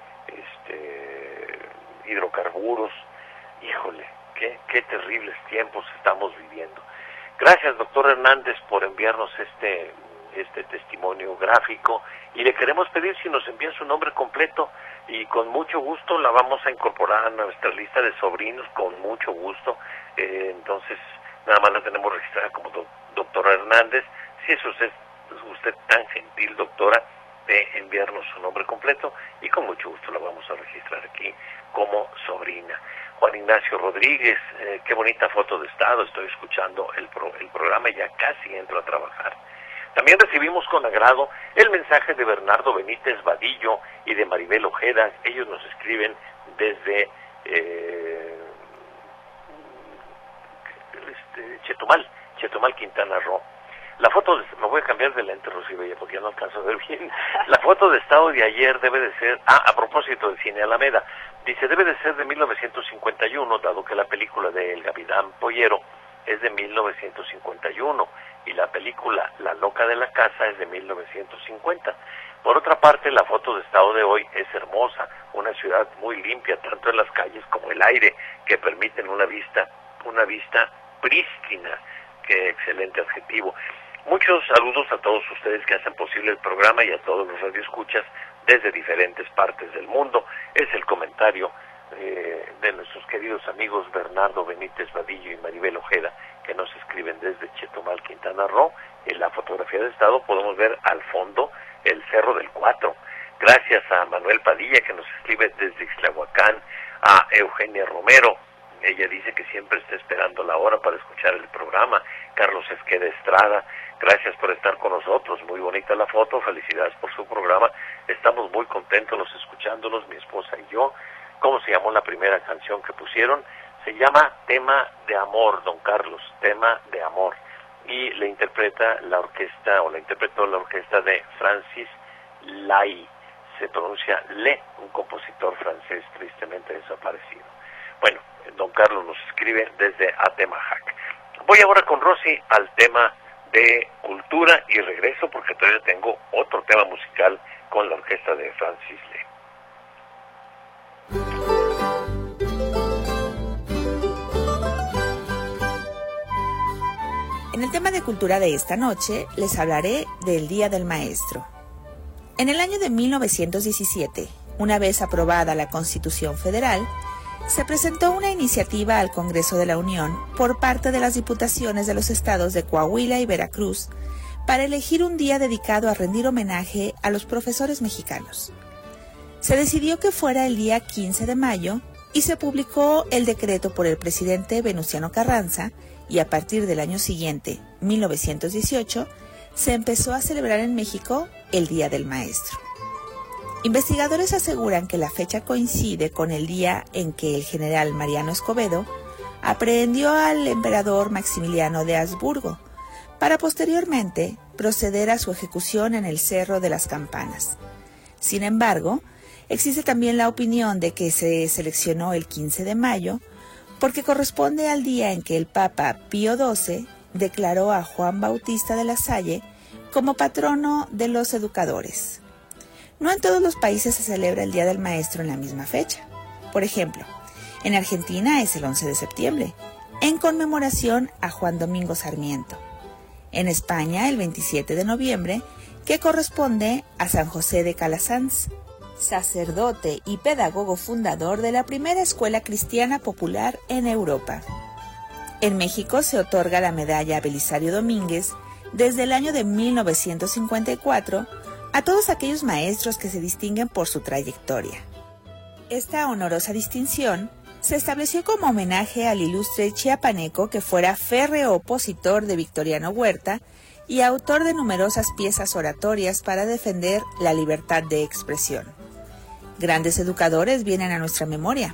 este hidrocarburos. Híjole, qué, qué terribles tiempos estamos viviendo. Gracias, doctor Hernández, por enviarnos este este testimonio gráfico, y le queremos pedir si nos envía su nombre completo y con mucho gusto la vamos a incorporar a nuestra lista de sobrinos, con mucho gusto. Eh, entonces nada más la tenemos registrada como do, doctora Hernández. Si es usted, es usted tan gentil, doctora, de enviarnos su nombre completo, y con mucho gusto la vamos a registrar aquí como sobrina. Juan Ignacio Rodríguez, eh, qué bonita foto de estado, estoy escuchando el, pro, el programa y ya casi entro a trabajar. También recibimos con agrado el mensaje de Bernardo Benítez Vadillo y de Maribel Ojeda. Ellos nos escriben desde eh, este, Chetumal, Chetumal, Quintana Roo. La foto, de, me voy a cambiar de lente, Rosy Bella, porque ya no alcanzo a ver bien. La foto de estado de ayer debe de ser, ah, a propósito de Cine Alameda, dice, debe de ser de mil novecientos cincuenta y uno, dado que la película de El Gavilán Pollero es de mil novecientos cincuenta y uno, y la película La Loca de la Casa es de mil novecientos cincuenta. Por otra parte, la foto de estado de hoy es hermosa, una ciudad muy limpia, tanto en las calles como el aire, que permiten una vista, una vista prístina. Qué excelente adjetivo. Muchos saludos a todos ustedes que hacen posible el programa y a todos los radioescuchas desde diferentes partes del mundo. Es el comentario eh, de nuestros queridos amigos Bernardo Benítez Vadillo y Maribel Ojeda, que nos escriben desde Chetumal, Quintana Roo. En la fotografía de estado podemos ver al fondo el Cerro del Cuatro. Gracias a Manuel Padilla, que nos escribe desde Ixtlahuacán, a Eugenia Romero. Ella dice que siempre está esperando la hora para escuchar el programa. Carlos Esqueda Estrada, gracias por estar con nosotros. Muy bonita la foto, felicidades por su programa. Estamos muy contentos los escuchándolos, mi esposa y yo. ¿Cómo se llamó la primera canción que pusieron? Se llama Tema de Amor, don Carlos, Tema de Amor. Y la interpreta la orquesta, o la interpretó la orquesta de Francis Lai. Se pronuncia Le, un compositor francés tristemente desaparecido. Bueno, don Carlos nos escribe desde Atemajac. Voy ahora con Rosy al tema de cultura y regreso porque todavía tengo otro tema musical con la orquesta de Francis Lee.
En el tema de cultura de esta noche les hablaré del Día del Maestro. En el año de mil novecientos diecisiete, una vez aprobada la Constitución Federal, se presentó una iniciativa al Congreso de la Unión por parte de las diputaciones de los estados de Coahuila y Veracruz para elegir un día dedicado a rendir homenaje a los profesores mexicanos. Se decidió que fuera el día quince de mayo y se publicó el decreto por el presidente Venustiano Carranza y a partir del año siguiente, mil novecientos dieciocho, se empezó a celebrar en México el Día del Maestro. Investigadores aseguran que la fecha coincide con el día en que el general Mariano Escobedo aprehendió al emperador Maximiliano de Habsburgo, para posteriormente proceder a su ejecución en el Cerro de las Campanas. Sin embargo, existe también la opinión de que se seleccionó el quince de mayo porque corresponde al día en que el Papa Pío doce declaró a Juan Bautista de la Salle como patrono de los educadores. No en todos los países se celebra el Día del Maestro en la misma fecha. Por ejemplo, en Argentina es el once de septiembre, en conmemoración a Juan Domingo Sarmiento. En España el veintisiete de noviembre, que corresponde a San José de Calasanz, sacerdote y pedagogo fundador de la primera escuela cristiana popular en Europa. En México se otorga la medalla Belisario Domínguez desde el año de mil novecientos cincuenta y cuatro a todos aquellos maestros que se distinguen por su trayectoria. Esta honorosa distinción se estableció como homenaje al ilustre chiapaneco que fuera férreo opositor de Victoriano Huerta y autor de numerosas piezas oratorias para defender la libertad de expresión. Grandes educadores vienen a nuestra memoria: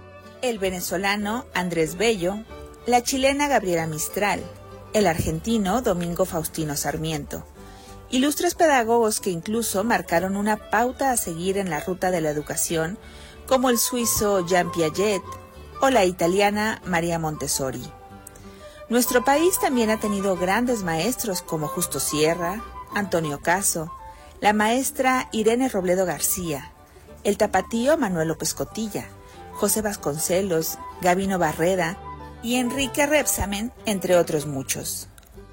el venezolano Andrés Bello, la chilena Gabriela Mistral, el argentino Domingo Faustino Sarmiento. Ilustres pedagogos que incluso marcaron una pauta a seguir en la ruta de la educación, como el suizo Jean Piaget o la italiana María Montessori. Nuestro país también ha tenido grandes maestros como Justo Sierra, Antonio Caso, la maestra Irene Robledo García, el tapatío Manuel López Cotilla, José Vasconcelos, Gabino Barreda y Enrique Rebsamen, entre otros muchos.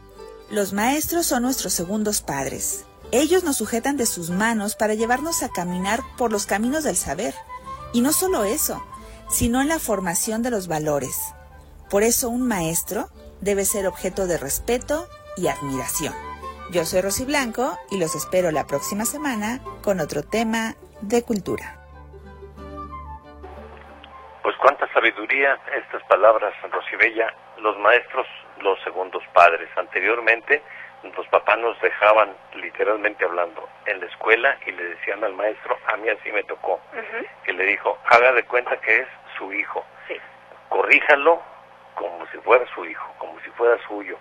Los maestros son nuestros segundos padres. Ellos nos sujetan de sus manos para llevarnos a caminar por los caminos del saber. Y no solo eso, sino en la formación de los valores. Por eso un maestro debe ser objeto de respeto y admiración. Yo soy Rosy Blanco y los espero la próxima semana con otro tema de cultura.
Pues cuánta sabiduría estas palabras, Rosibella. Los maestros, los segundos padres. Anteriormente, los papás nos dejaban, literalmente hablando, en la escuela y le decían al maestro, a mí así me tocó, uh-huh. que le dijo, haga de cuenta que es su hijo, sí. corríjalo como si fuera su hijo, como si fuera suyo.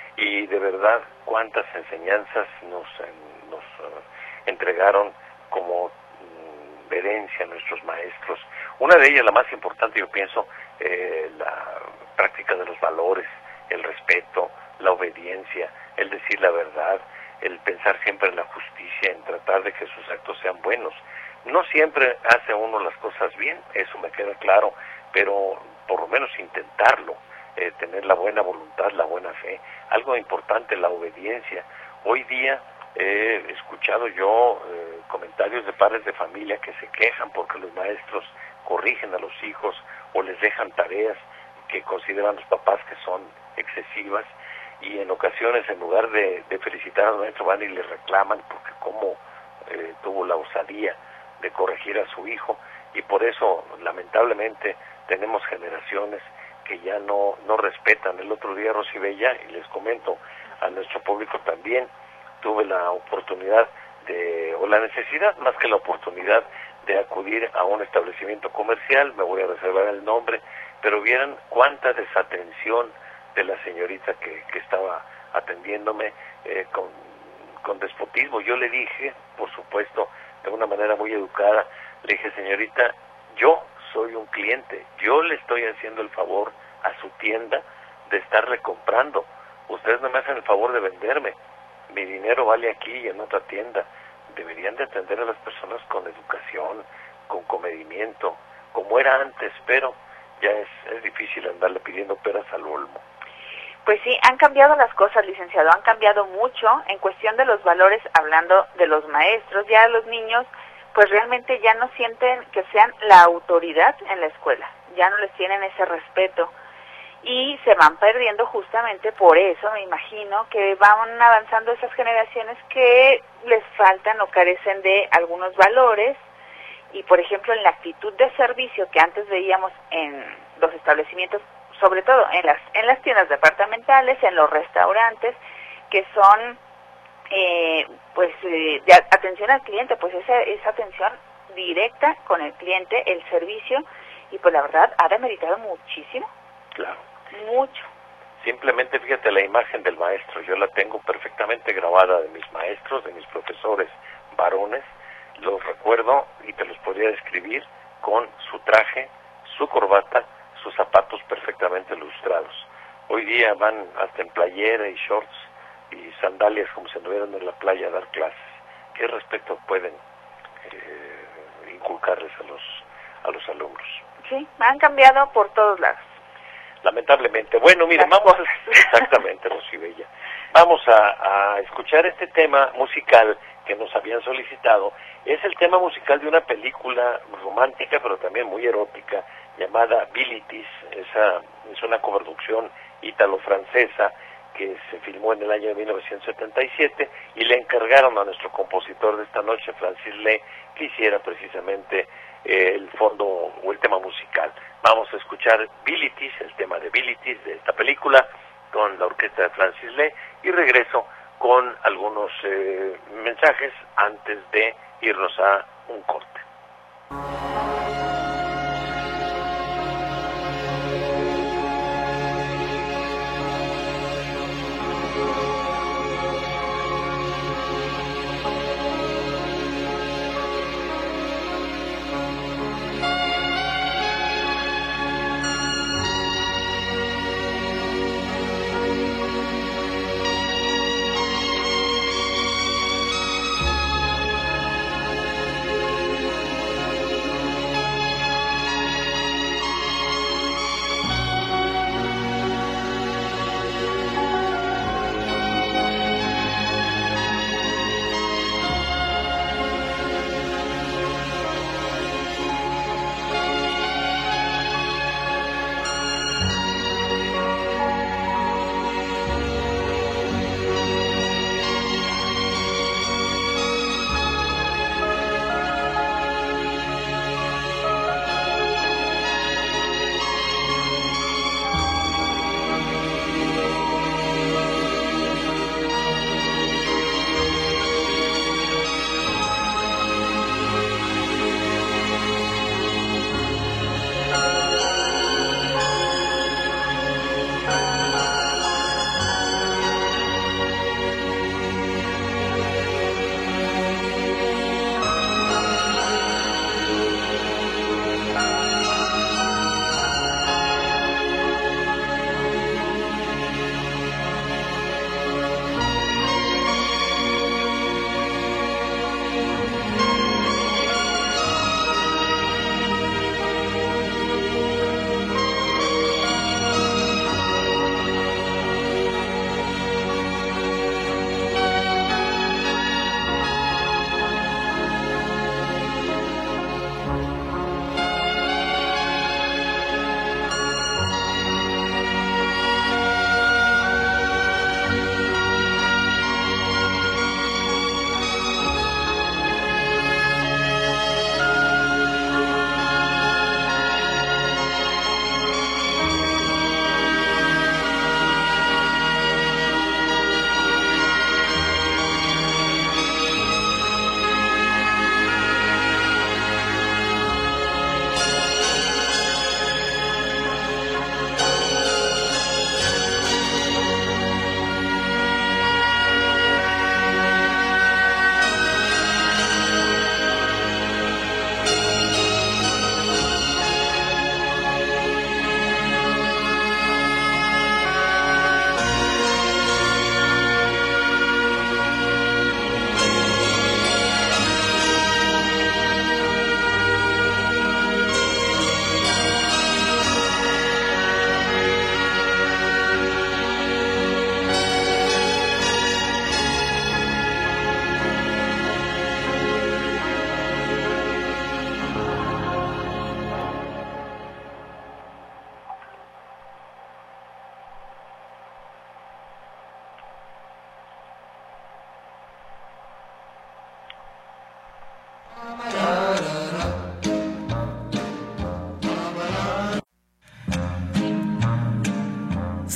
Y de verdad, cuántas enseñanzas nos, nos uh, entregaron como um, herencia a nuestros maestros. Una de ellas, la más importante, yo pienso, eh, la práctica de los valores, el respeto, la obediencia, el decir la verdad, el pensar siempre en la justicia, en tratar de que sus actos sean buenos. No siempre hace uno las cosas bien, eso me queda claro, pero por lo menos intentarlo, eh, tener la buena voluntad, la buena fe. Algo importante, la obediencia. Hoy día he escuchado yo eh, comentarios de padres de familia que se quejan porque los maestros corrigen a los hijos o les dejan tareas que consideran los papás que son excesivas, y en ocasiones en lugar de, de felicitar al maestro van y le reclaman porque cómo eh, tuvo la osadía de corregir a su hijo, y por eso lamentablemente tenemos generaciones que ya no, no respetan. El otro día, Rosibella, y les comento a nuestro público también, tuve la oportunidad de, o la necesidad más que la oportunidad de acudir a un establecimiento comercial, me voy a reservar el nombre, pero vieran cuánta desatención de la señorita que, que estaba atendiéndome eh, con, con despotismo. Yo le dije, por supuesto, de una manera muy educada, le dije, señorita, yo soy un cliente, yo le estoy haciendo el favor a su tienda de estarle comprando. Ustedes no me hacen el favor de venderme. Mi dinero vale aquí y en otra tienda. Deberían de atender a las personas con educación, con comedimiento, como era antes, pero ya es, es difícil andarle pidiendo peras al olmo.
Pues sí, han cambiado las cosas, licenciado, han cambiado mucho en cuestión de los valores, hablando de los maestros. Ya los niños, pues realmente ya no sienten que sean la autoridad en la escuela, ya no les tienen ese respeto, y se van perdiendo justamente por eso, me imagino, que van avanzando esas generaciones que les faltan o carecen de algunos valores. Y por ejemplo, en la actitud de servicio que antes veíamos en los establecimientos, sobre todo en las en las tiendas departamentales, en los restaurantes, que son eh, pues eh, de atención al cliente, pues esa, esa atención directa con el cliente, el servicio, y pues la verdad ha demeritado muchísimo.
Claro.
Mucho.
Simplemente fíjate la imagen del maestro, yo la tengo perfectamente grabada de mis maestros, de mis profesores varones, los recuerdo y te los podría describir con su traje, su corbata, sus zapatos perfectamente lustrados. Hoy día van hasta en playera y shorts y sandalias como si anduvieran en la playa a dar clases. ¿Qué respeto pueden eh, inculcarles a los a los alumnos?
Sí, han cambiado por todos lados.
Lamentablemente. Bueno, miren, vamos, exactamente, Rosibella, vamos a, a escuchar este tema musical que nos habían solicitado. Es el tema musical de una película romántica, pero también muy erótica, llamada Bilitis. Esa es una coproducción ítalo-francesa que se filmó en el año de mil novecientos setenta y siete, y le encargaron a nuestro compositor de esta noche, Francis Lé, que hiciera precisamente eh, el fondo o el tema musical. Vamos a escuchar Bilitis, el tema de Bilitis de esta película, con la orquesta de Francis Lé, y regreso con algunos eh, mensajes antes de irnos a un corte.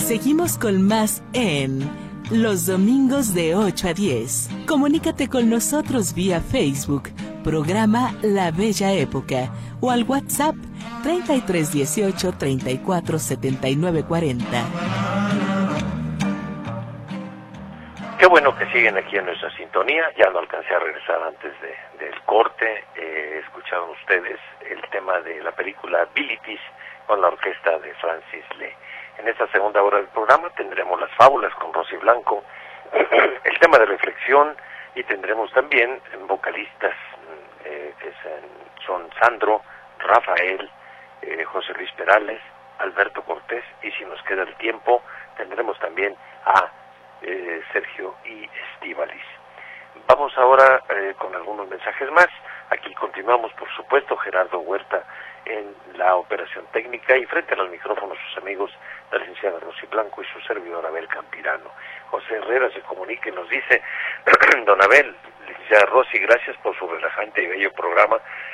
Seguimos con más en Los Domingos de ocho a diez. Comunícate con nosotros vía Facebook, programa La Bella Época, o al WhatsApp treinta y tres dieciocho treinta y cuatro setenta y nueve cuarenta.
Qué bueno que siguen aquí en nuestra sintonía. Ya no alcancé a regresar antes de, del corte. Eh, escucharon ustedes el tema de la película Abilities con la orquesta de Francis Lee. En esta segunda hora del programa tendremos las fábulas con Rosy Blanco, el tema de reflexión, y tendremos también vocalistas eh, que son Sandro, Rafael, eh, José Luis Perales, Alberto Cortés, y si nos queda el tiempo tendremos también a Eh, Sergio y Estíbalis. Vamos ahora eh, con algunos mensajes más. Aquí continuamos, por supuesto, Gerardo Huerta en la operación técnica, y frente al micrófono sus amigos, la licenciada Rosy Blanco y su servidor Abel Campirano. José Herrera se comunica y nos dice: don Abel, licenciada Rosy, gracias por su relajante y bello programa.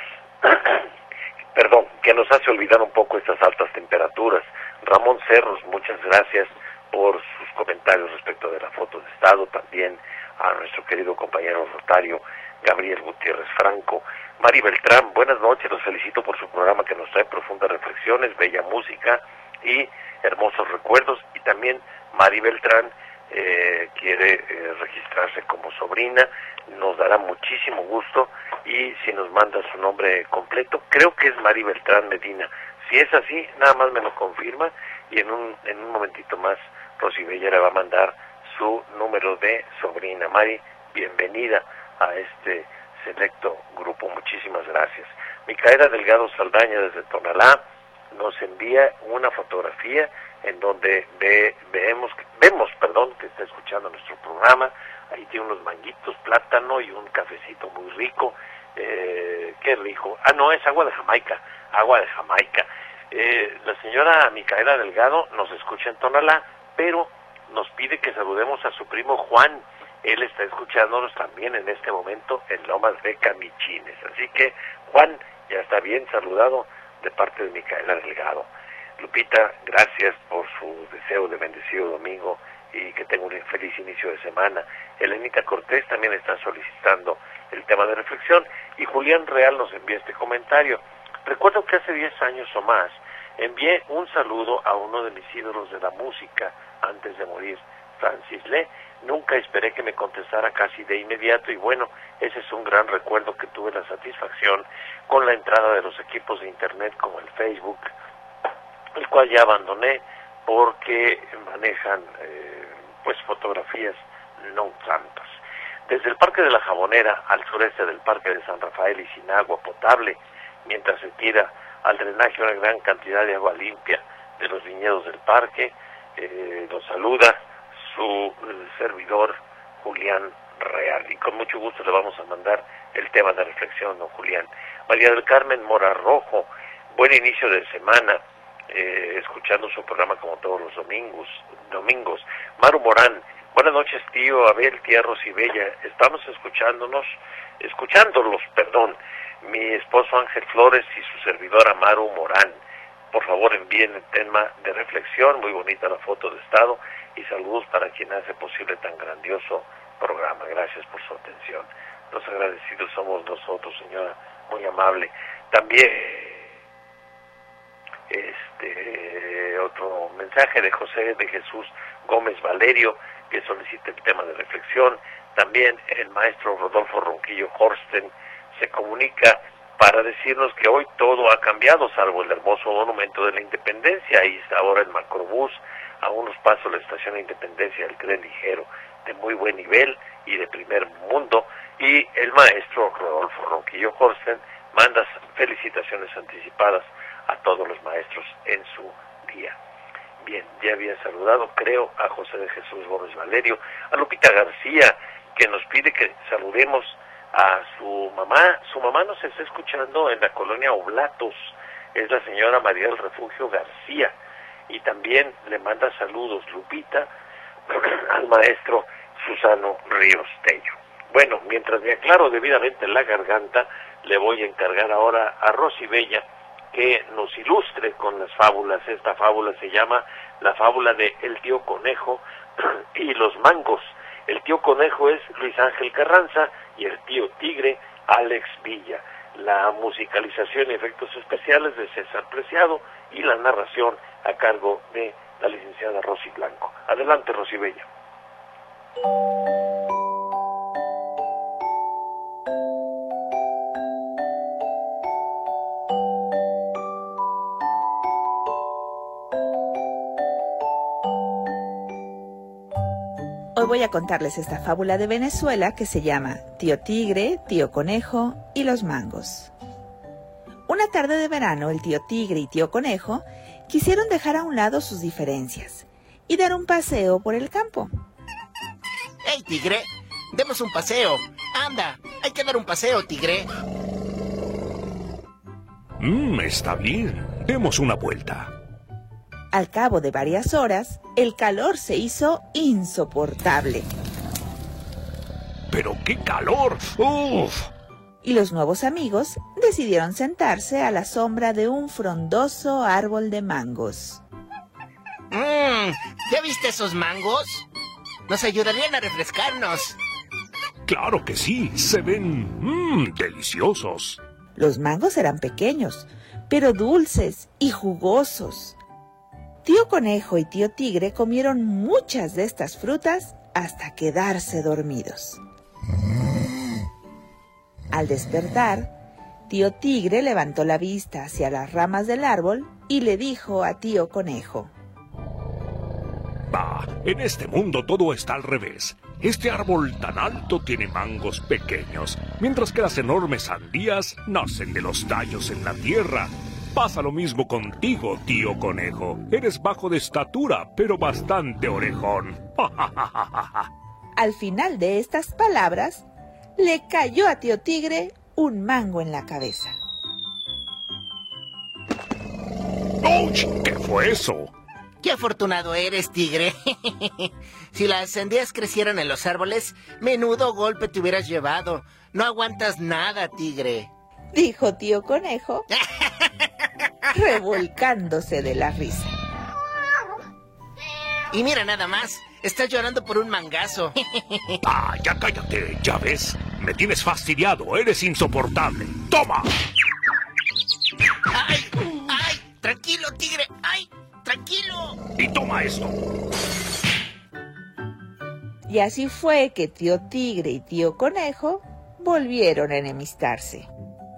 Perdón, que nos hace olvidar un poco estas altas temperaturas. Ramón Cerros, muchas gracias por sus comentarios respecto de la foto de estado. También a nuestro querido compañero rotario Gabriel Gutiérrez Franco. Mari Beltrán, buenas noches, los felicito por su programa que nos trae profundas reflexiones, bella música y hermosos recuerdos. Y también Mari Beltrán eh, quiere eh, registrarse como sobrina, nos dará muchísimo gusto, y si nos manda su nombre completo, creo que es Mari Beltrán Medina. Si es así, nada más me lo confirma, y en un, en un momentito más Rosy Bella le va a mandar su número de sobrina. Mari, bienvenida a este selecto grupo, muchísimas gracias. Micaela Delgado Saldaña desde Tonalá nos envía una fotografía en donde ve, vemos, vemos perdón, que está escuchando nuestro programa. Ahí tiene unos manguitos, plátano y un cafecito muy rico. Eh, qué rico. Ah, no, es agua de Jamaica, agua de Jamaica. Eh, la señora Micaela Delgado nos escucha en Tonalá, pero nos pide que saludemos a su primo Juan. Él está escuchándonos también en este momento en Lomas de Camichines. Así que, Juan, ya está bien saludado de parte de Micaela Delgado. Lupita, gracias por su deseo de bendecido domingo y que tenga un feliz inicio de semana. Elenita Cortés también está solicitando el tema de reflexión, y Julián Real nos envía este comentario. Recuerdo que hace diez años o más envié un saludo a uno de mis ídolos de la música antes de morir, Francis Lee. Nunca esperé que me contestara casi de inmediato, y bueno, ese es un gran recuerdo que tuve la satisfacción con la entrada de los equipos de internet como el Facebook, el cual ya abandoné porque manejan eh, pues fotografías no santas. Desde el Parque de la Jabonera al sureste del Parque de San Rafael y sin agua potable, mientras se tira al drenaje una gran cantidad de agua limpia de los viñedos del parque, eh, nos saluda su eh, servidor Julián Real, y con mucho gusto le vamos a mandar el tema de reflexión, don Julián. María del Carmen Mora Rojo, buen inicio de semana, eh, escuchando su programa como todos los domingos. domingos. Maru Morán, buenas noches tío Abel, tía Rosy Bella, estamos escuchándonos, escuchándolos, perdón, mi esposo Ángel Flores y su servidora Maru Morán. Por favor envíen el tema de reflexión, muy bonita la foto de estado, y saludos para quien hace posible tan grandioso programa. Gracias por su atención. Los agradecidos somos nosotros, señora, muy amable. También este otro mensaje de José de Jesús Gómez Valerio, que solicita el tema de reflexión. También el maestro Rodolfo Ronquillo Horsten se comunica para decirnos que hoy todo ha cambiado, salvo el hermoso monumento de la Independencia. Ahí está ahora el macrobús, a unos pasos de la estación de Independencia del tren ligero, de muy buen nivel y de primer mundo. Y el maestro Rodolfo Ronquillo Horsten manda felicitaciones anticipadas a todos los maestros en su día. Bien, ya había saludado, creo, a José de Jesús Gómez Valerio, a Lupita García, que nos pide que saludemos a su mamá. Su mamá nos está escuchando en la colonia Oblatos, es la señora María del Refugio García, y también le manda saludos Lupita al maestro Susano Ríos Tello. Bueno, mientras me aclaro debidamente la garganta, le voy a encargar ahora a Rosy Bella que nos ilustre con las fábulas. Esta fábula se llama la fábula de El tío conejo y los mangos. El tío conejo es Luis Ángel Carranza y el tío tigre Alex Villa. La musicalización y efectos especiales de César Preciado y la narración a cargo de la licenciada Rosy Blanco. Adelante, Rosy Bella.
Hoy voy a contarles esta fábula de Venezuela que se llama Tío Tigre, Tío Conejo y los mangos. Una tarde de verano, el tío Tigre y tío Conejo quisieron dejar a un lado sus diferencias y dar un paseo por el campo.
¡Hey, Tigre! ¡Demos un paseo! ¡Anda! ¡Hay que dar un paseo, Tigre!
Mmm, está bien. Demos una vuelta.
Al cabo de varias horas, el calor se hizo insoportable.
¡Pero qué calor! ¡Uf!
Y los nuevos amigos decidieron sentarse a la sombra de un frondoso árbol de mangos.
Mmm, ¿ya viste esos mangos? Nos ayudarían a refrescarnos.
¡Claro que sí! Se ven mmm, deliciosos.
Los mangos eran pequeños, pero dulces y jugosos. Tío Conejo y tío Tigre comieron muchas de estas frutas hasta quedarse dormidos. Al despertar, tío Tigre levantó la vista hacia las ramas del árbol y le dijo a tío Conejo:
Bah, en este mundo todo está al revés. Este árbol tan alto tiene mangos pequeños, mientras que las enormes sandías nacen de los tallos en la tierra. Pasa lo mismo contigo, tío Conejo. Eres bajo de estatura, pero bastante orejón.
Al final de estas palabras, le cayó a tío Tigre un mango en la cabeza.
¡Auch! ¿Qué fue eso?
¡Qué afortunado eres, Tigre! Si las sandías crecieran en los árboles, menudo golpe te hubieras llevado. No aguantas nada, Tigre,
dijo tío Conejo, revolcándose de la risa.
Y mira nada más, estás llorando por un mangazo.
Ah, ya cállate, ya ves. Me tienes fastidiado, eres insoportable. ¡Toma!
¡Ay! ¡Ay! ¡Tranquilo, Tigre! ¡Ay! ¡Tranquilo!
Y toma esto.
Y así fue que tío Tigre y tío Conejo volvieron a enemistarse.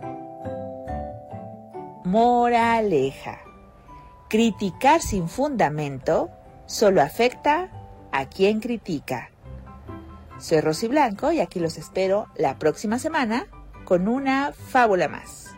Moraleja: criticar sin fundamento solo afecta a quien critica. Soy Rosy Blanco y aquí los espero la próxima semana con una fábula más.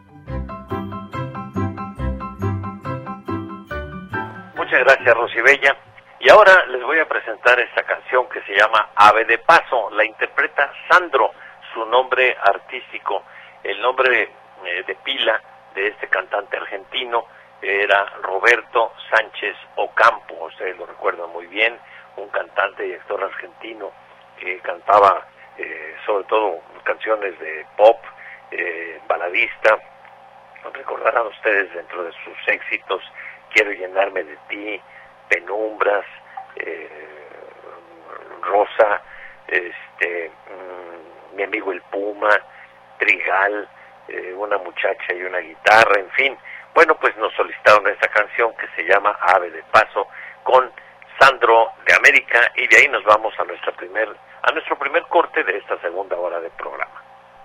Muchas gracias, Rosy Bella. Y ahora les voy a presentar esta canción que se llama Ave de Paso. La interpreta Sandro, su nombre artístico. El nombre eh, de pila de este cantante argentino era Roberto Sánchez Ocampo. Ustedes lo recuerdan muy bien, un cantante y actor argentino que cantaba eh, sobre todo canciones de pop, eh, baladista. Recordarán ustedes dentro de sus éxitos Quiero llenarme de ti, Penumbras, eh, Rosa, este, mmm, Mi amigo el Puma, Trigal, eh, Una muchacha y una guitarra, en fin. Bueno, pues nos solicitaron esta canción que se llama Ave de Paso con Sandro de América, y de ahí nos vamos a nuestra primer, a nuestro primer corte de esta segunda hora del programa.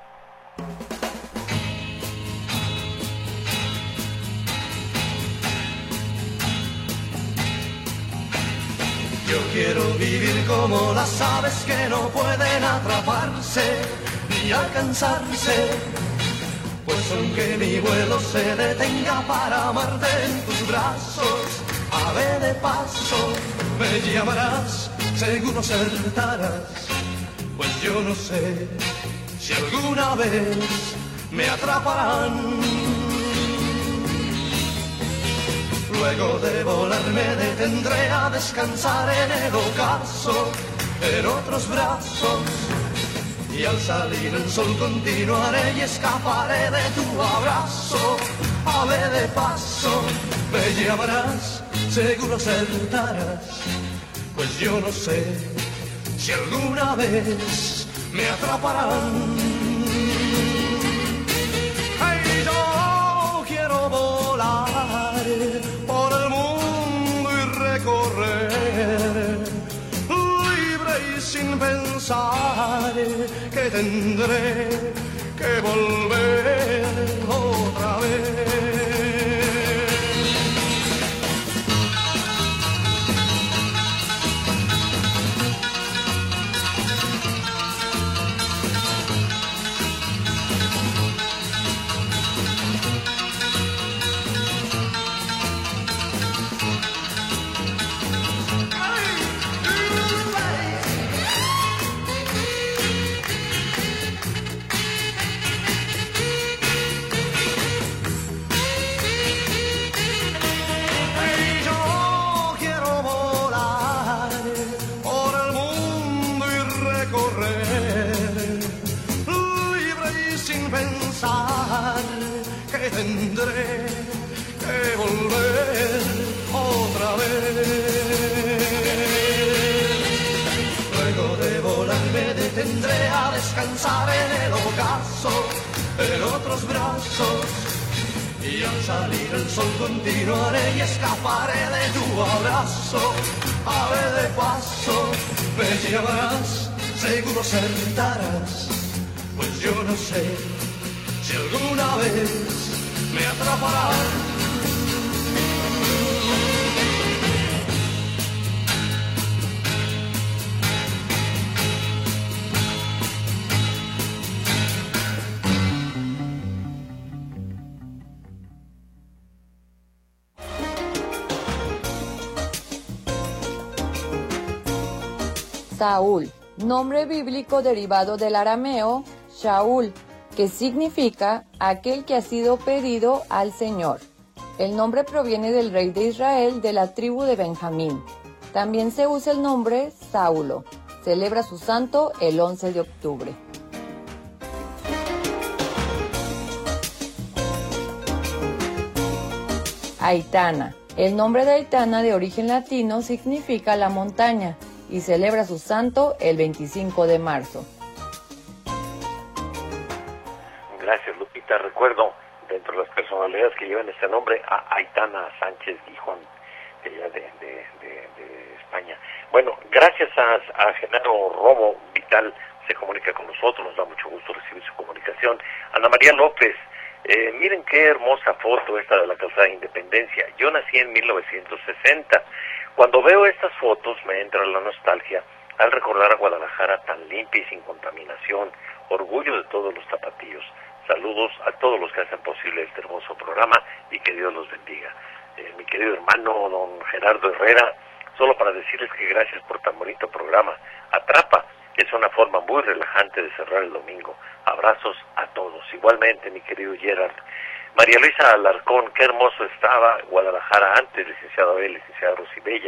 Yo quiero vivir como las aves que no pueden atraparse ni alcanzarse, pues aunque mi vuelo se detenga para amarte en tus brazos, ave de paso, me llamarás, seguro acertarás, pues yo no sé si alguna vez me atraparán. Luego de volar me detendré a descansar en el ocaso, en otros brazos, y al salir el sol continuaré y escaparé de tu abrazo. Ave de paso, me llamarás, seguro acertarás, pues yo no sé si alguna vez me atraparán. Hey, yo quiero volar por el mundo y recorrer, libre y sin pensar que tendré que volver otra vez. Tendré que volver otra vez. Luego de volar me detendré a descansar en el ocaso, en otros brazos, y al salir el sol continuaré y escaparé de tu abrazo. Ave de paso, me llamarás, seguro acertarás, pues yo no sé si alguna vez me atraparán.
Saúl, nombre bíblico derivado del arameo Shaul, que significa aquel que ha sido pedido al Señor. El nombre proviene del rey de Israel de la tribu de Benjamín. También se usa el nombre Saulo. Celebra su santo el once de octubre. Aitana. El nombre de Aitana, de origen latino, significa la montaña y celebra su santo el veinticinco de marzo.
Gracias, Lupita. Recuerdo, dentro de las personalidades que llevan este nombre, a Aitana Sánchez Gijón, de, de, de, de, de España. Bueno, gracias a, a Genaro Romo Vital, se comunica con nosotros, nos da mucho gusto recibir su comunicación. Ana María López, eh, miren qué hermosa foto esta de la Calzada de Independencia. Yo nací en mil novecientos sesenta. Cuando veo estas fotos me entra la nostalgia al recordar a Guadalajara tan limpia y sin contaminación, orgullo de todos los tapatíos. Saludos a todos los que hacen posible este hermoso programa y que Dios los bendiga. Eh, mi querido hermano don Gerardo Herrera, solo para decirles que gracias por tan bonito programa. Atrapa, es una forma muy relajante de cerrar el domingo. Abrazos a todos. Igualmente, mi querido Gerard. María Luisa Alarcón, qué hermoso estaba Guadalajara antes, licenciado Abel, licenciada Rosibella.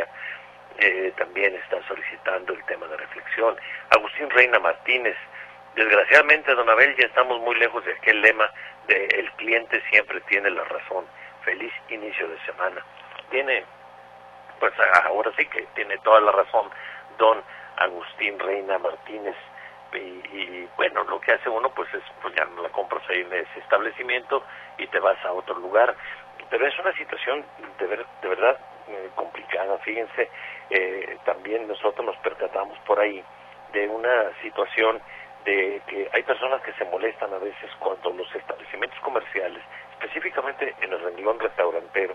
Eh, también está solicitando el tema de reflexión. Agustín Reina Martínez, desgraciadamente, don Abel, ya estamos muy lejos de aquel lema de el cliente siempre tiene la razón. Feliz inicio de semana. Tiene, pues ahora sí que tiene toda la razón don Agustín Reina Martínez. Y, y bueno, lo que hace uno pues es, pues ya no la compras ahí en ese establecimiento y te vas a otro lugar. Pero es una situación de, ver, de verdad eh, complicada. Fíjense, eh, también nosotros nos percatamos por ahí de una situación de que hay personas que se molestan a veces cuando los establecimientos comerciales, específicamente en el renglón restaurantero,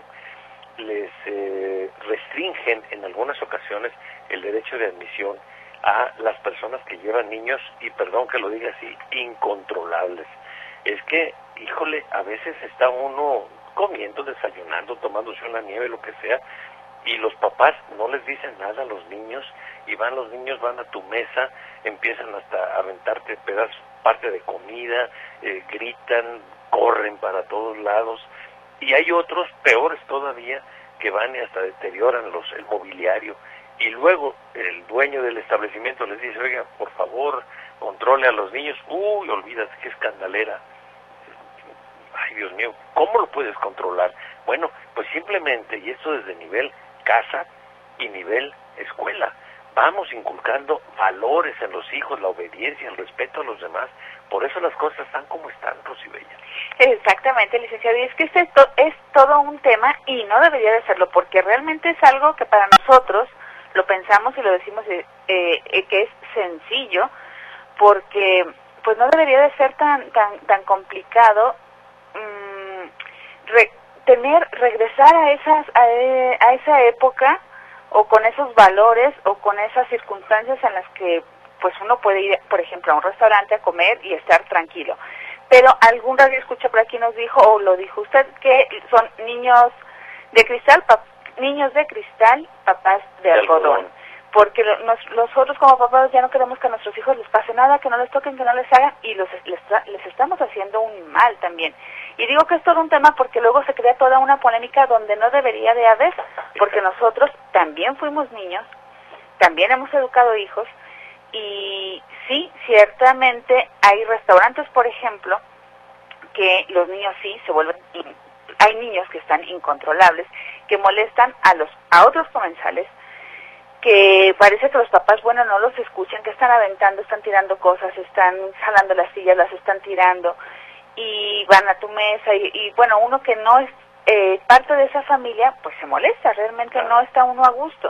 les eh, restringen en algunas ocasiones el derecho de admisión a las personas que llevan niños, y perdón que lo diga así, incontrolables. Es que, híjole, a veces está uno comiendo, desayunando, tomándose una nieve, lo que sea, y los papás no les dicen nada a los niños, y van los niños, van a tu mesa, empiezan hasta a aventarte pedazos, parte de comida, eh, gritan, corren para todos lados, y hay otros peores todavía que van y hasta deterioran los el mobiliario, y luego el dueño del establecimiento les dice, oiga, por favor, controle a los niños. Uy, olvídate, qué escandalera. Ay, Dios mío, ¿cómo lo puedes controlar? Bueno, pues simplemente, y esto desde nivel casa y nivel escuela. Vamos inculcando valores en los hijos, la obediencia, el respeto a los demás. Por eso las cosas están como están, Rosibella.
Exactamente, licenciado. Y es que este es, to- es todo un tema y no debería de serlo, porque realmente es algo que para nosotros lo pensamos y lo decimos eh, eh, que es sencillo, porque pues no debería de ser tan tan tan complicado mmm, re- tener regresar a esas a, a esa época, o con esos valores o con esas circunstancias en las que pues uno puede ir, por ejemplo, a un restaurante a comer y estar tranquilo. Pero algún radio escucha por aquí nos dijo, o lo dijo usted, que son niños de cristal, pap- niños de cristal, papás de, de algodón. algodón. Porque nos, nosotros como papás ya no queremos que a nuestros hijos les pase nada, que no les toquen, que no les hagan, y los, les, les estamos haciendo un mal también. Y digo que es todo un tema porque luego se crea toda una polémica donde no debería de haber, porque nosotros también fuimos niños, también hemos educado hijos, y sí, ciertamente hay restaurantes, por ejemplo, que los niños sí se vuelven, hay niños que están incontrolables, que molestan a los a otros comensales, que parece que los papás, bueno, no los escuchan, que están aventando, están tirando cosas, están jalando las sillas, las están tirando, y van a tu mesa, y, y bueno, uno que no es eh, parte de esa familia, pues se molesta, realmente no está uno a gusto.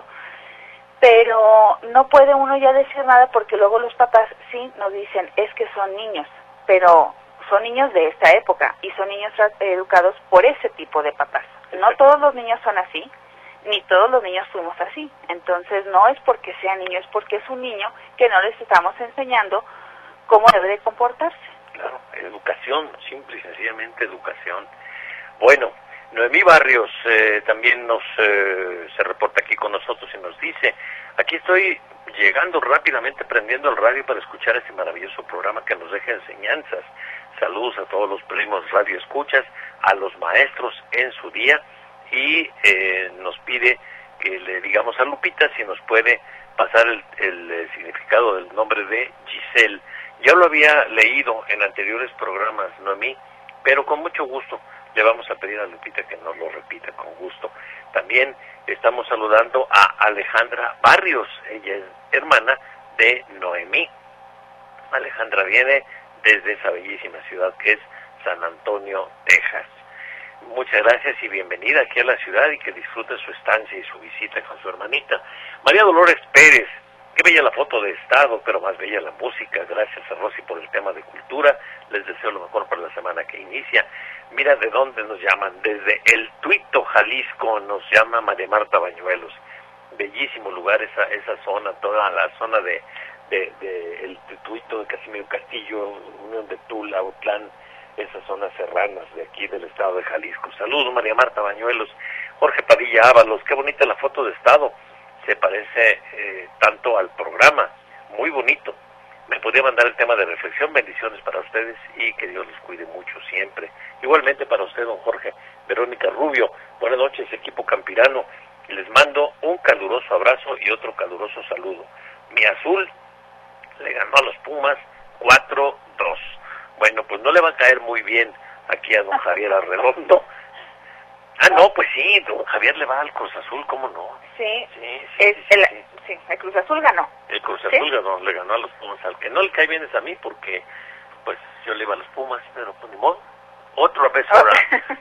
Pero no puede uno ya decir nada porque luego los papás sí nos dicen, es que son niños, pero son niños de esta época y son niños educados por ese tipo de papás. No todos los niños son así, ni todos los niños fuimos así. Entonces no es porque sea niño, es porque es un niño que no les estamos enseñando cómo debe de comportarse.
Claro, educación, simple y sencillamente educación. Bueno, Noemí Barrios eh, también nos eh, se reporta aquí con nosotros y nos dice, aquí estoy llegando rápidamente, prendiendo el radio para escuchar este maravilloso programa que nos deja enseñanzas. Saludos a todos los primos radio escuchas, a los maestros en su día, y eh, nos pide que le digamos a Lupita si nos puede pasar el, el, el significado del nombre de Giselle. Ya lo había leído en anteriores programas, Noemí, pero con mucho gusto le vamos a pedir a Lupita que nos lo repita con gusto. También estamos saludando a Alejandra Barrios, ella es hermana de Noemí. Alejandra viene desde esa bellísima ciudad que es San Antonio, Texas. Muchas gracias y bienvenida aquí a la ciudad y que disfrute su estancia y su visita con su hermanita. María Dolores Pérez, qué bella la foto de estado, pero más bella la música. Gracias a Rosy por el tema de cultura. Les deseo lo mejor para la semana que inicia. Mira de dónde nos llaman, desde El Tuito, Jalisco, nos llama María Marta Bañuelos. Bellísimo lugar esa esa zona, toda la zona de, de, de El Tuito, de Casimiro Castillo, Unión de Tula, Autlán, esas zonas serranas de aquí del estado de Jalisco. Saludos, María Marta Bañuelos. Jorge Padilla Ábalos, qué bonita la foto de estado. Se parece eh, tanto al programa, muy bonito. Me podría mandar el tema de reflexión, bendiciones para ustedes y que Dios los cuide mucho siempre. Igualmente para usted, don Jorge. Verónica Rubio, buenas noches, equipo campirano, y les mando un caluroso abrazo y otro caluroso saludo. Mi azul le ganó a los Pumas cuatro dos. Bueno, pues no le va a caer muy bien aquí a don Javier Arredondo. Ah, no, pues sí, don Javier le va al Cruz Azul, ¿cómo no?
Sí,
sí, sí,
es
sí,
el,
sí.
sí, el Cruz Azul ganó.
El Cruz Azul ¿Sí? ganó, le ganó a los Pumas. Al que no le cae bien es a mí, porque pues yo le iba a los Pumas, pero pues ni modo. Otra vez ahora.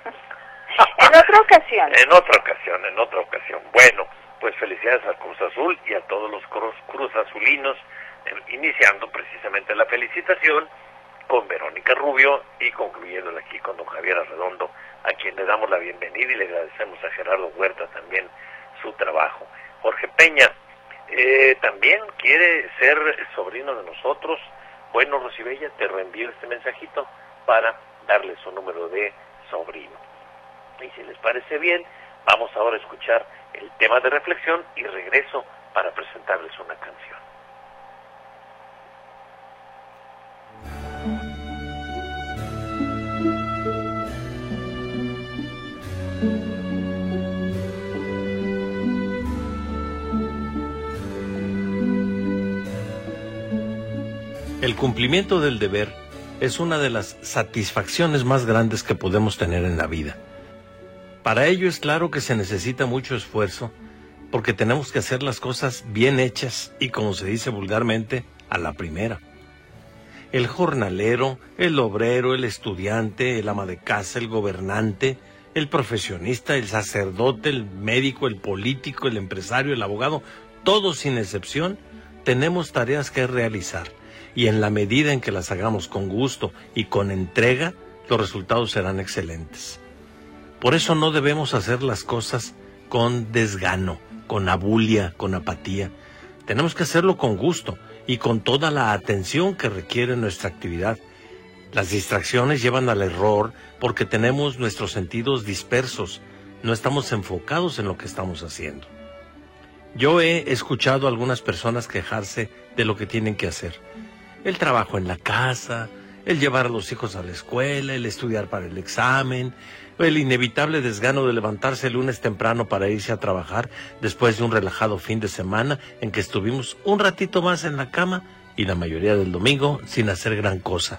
En otra ocasión.
En otra ocasión, en otra ocasión. Bueno, pues felicidades al Cruz Azul y a todos los cruz, Cruz Azulinos, eh, iniciando precisamente la felicitación con Verónica Rubio y concluyéndola aquí con don Javier Arredondo, a quien le damos la bienvenida y le agradecemos a Gerardo Huerta también su trabajo. Jorge Peña eh, también quiere ser sobrino de nosotros. Bueno, Rosibella, te reenvío este mensajito para darle su número de sobrino. Y si les parece bien, vamos ahora a escuchar el tema de reflexión y regreso para presentarles una canción.
El cumplimiento del deber es una de las satisfacciones más grandes que podemos tener en la vida. Para ello es claro que se necesita mucho esfuerzo porque tenemos que hacer las cosas bien hechas y, como se dice vulgarmente, a la primera. El jornalero, el obrero, el estudiante, el ama de casa, el gobernante, el profesionista, el sacerdote, el médico, el político, el empresario, el abogado, todos sin excepción, tenemos tareas que realizar. Y en la medida en que las hagamos con gusto y con entrega, los resultados serán excelentes. Por eso no debemos hacer las cosas con desgano, con abulia, con apatía. Tenemos que hacerlo con gusto y con toda la atención que requiere nuestra actividad. Las distracciones llevan al error porque tenemos nuestros sentidos dispersos, no estamos enfocados en lo que estamos haciendo. Yo he escuchado a algunas personas quejarse de lo que tienen que hacer. El trabajo en la casa, el llevar a los hijos a la escuela, el estudiar para el examen, el inevitable desgano de levantarse el lunes temprano para irse a trabajar después de un relajado fin de semana en que estuvimos un ratito más en la cama y la mayoría del domingo sin hacer gran cosa.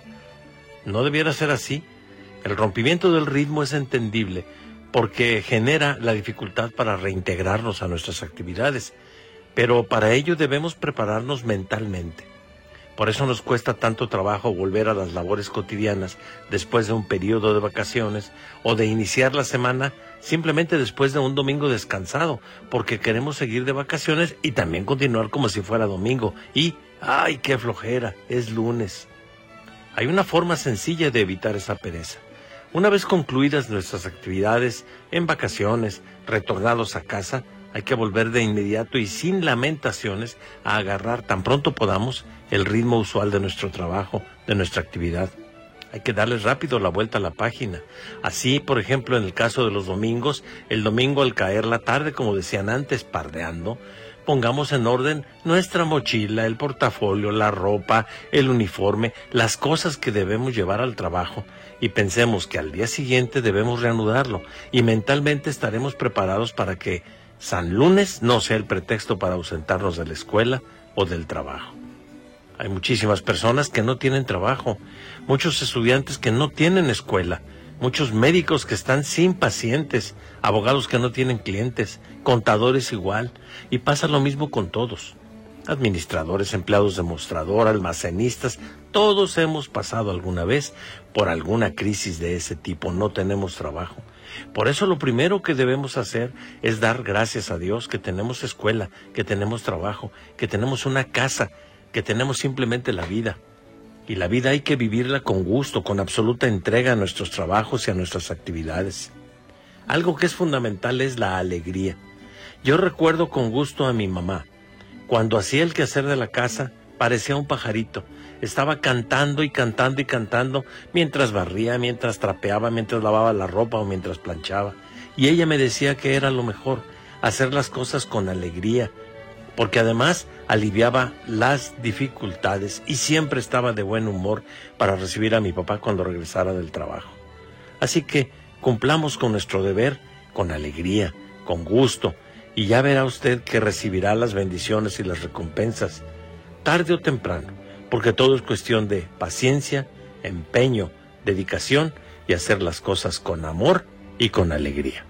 No debiera ser así. El rompimiento del ritmo es entendible porque genera la dificultad para reintegrarnos a nuestras actividades, pero para ello debemos prepararnos mentalmente. Por eso nos cuesta tanto trabajo volver a las labores cotidianas después de un periodo de vacaciones o de iniciar la semana simplemente después de un domingo descansado, porque queremos seguir de vacaciones y también continuar como si fuera domingo. Y, ¡ay, qué flojera! Es lunes. Hay una forma sencilla de evitar esa pereza. Una vez concluidas nuestras actividades en vacaciones, retornados a casa, hay que volver de inmediato y sin lamentaciones a agarrar tan pronto podamos el ritmo usual de nuestro trabajo, de nuestra actividad. Hay que darle rápido la vuelta a la página. Así, por ejemplo, en el caso de los domingos, el domingo al caer la tarde, como decían antes, pardeando, pongamos en orden nuestra mochila, el portafolio, la ropa, el uniforme, las cosas que debemos llevar al trabajo y pensemos que al día siguiente debemos reanudarlo y mentalmente estaremos preparados para que San Lunes no sea el pretexto para ausentarnos de la escuela o del trabajo. Hay muchísimas personas que no tienen trabajo, muchos estudiantes que no tienen escuela, muchos médicos que están sin pacientes, abogados que no tienen clientes, contadores igual, y pasa lo mismo con todos. Administradores, empleados de mostrador, almacenistas, todos hemos pasado alguna vez por alguna crisis de ese tipo, no tenemos trabajo. Por eso lo primero que debemos hacer es dar gracias a Dios que tenemos escuela, que tenemos trabajo, que tenemos una casa, que tenemos simplemente la vida. Y la vida hay que vivirla con gusto, con absoluta entrega a nuestros trabajos y a nuestras actividades. Algo que es fundamental es la alegría. Yo recuerdo con gusto a mi mamá. Cuando hacía el quehacer de la casa, parecía un pajarito. Estaba cantando y cantando y cantando mientras barría, mientras trapeaba, mientras lavaba la ropa o mientras planchaba. Y ella me decía que era lo mejor, hacer las cosas con alegría, porque además aliviaba las dificultades y siempre estaba de buen humor para recibir a mi papá cuando regresara del trabajo. Así que cumplamos con nuestro deber con alegría, con gusto, y ya verá usted que recibirá las bendiciones y las recompensas, tarde o temprano, porque todo es cuestión de paciencia, empeño, dedicación y hacer las cosas con amor y con alegría.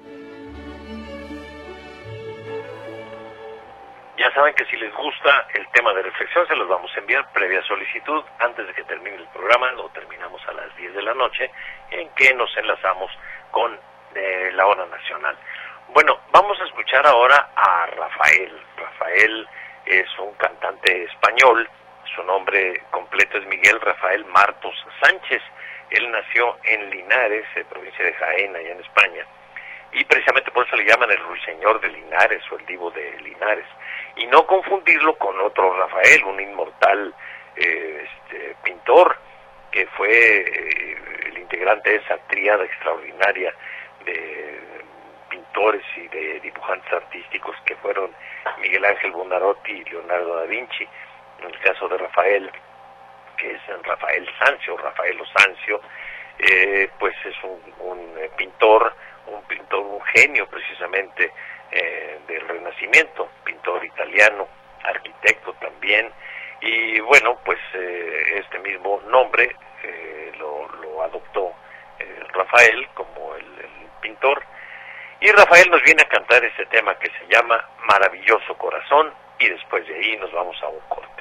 Ya saben que si les gusta el tema de reflexión se los vamos a enviar previa solicitud antes de que termine el programa. Lo terminamos a las diez de la noche en que nos enlazamos con eh, la hora nacional. Bueno, vamos a escuchar ahora a Rafael. Rafael es un cantante español. Su nombre completo es Miguel Rafael Martos Sánchez. Él nació en Linares, eh, provincia de Jaén, allá en España. Y precisamente por eso le llaman el ruiseñor de Linares o el divo de Linares. Y no confundirlo con otro Rafael, un inmortal eh, este, pintor que fue eh, el integrante de esa tríada extraordinaria de pintores y de dibujantes artísticos que fueron Miguel Ángel Buonarroti y Leonardo da Vinci. En el caso de Rafael, que es Rafael Sanzio, Rafaelo Sanzio, eh, pues es un, un pintor, un pintor, un genio precisamente eh, del Renacimiento, pintor italiano, arquitecto también, y bueno, pues eh, este mismo nombre eh, lo, lo adoptó eh, Rafael como el, el pintor. Y Rafael nos viene a cantar este tema que se llama Maravilloso Corazón, y después de ahí nos vamos a un corte.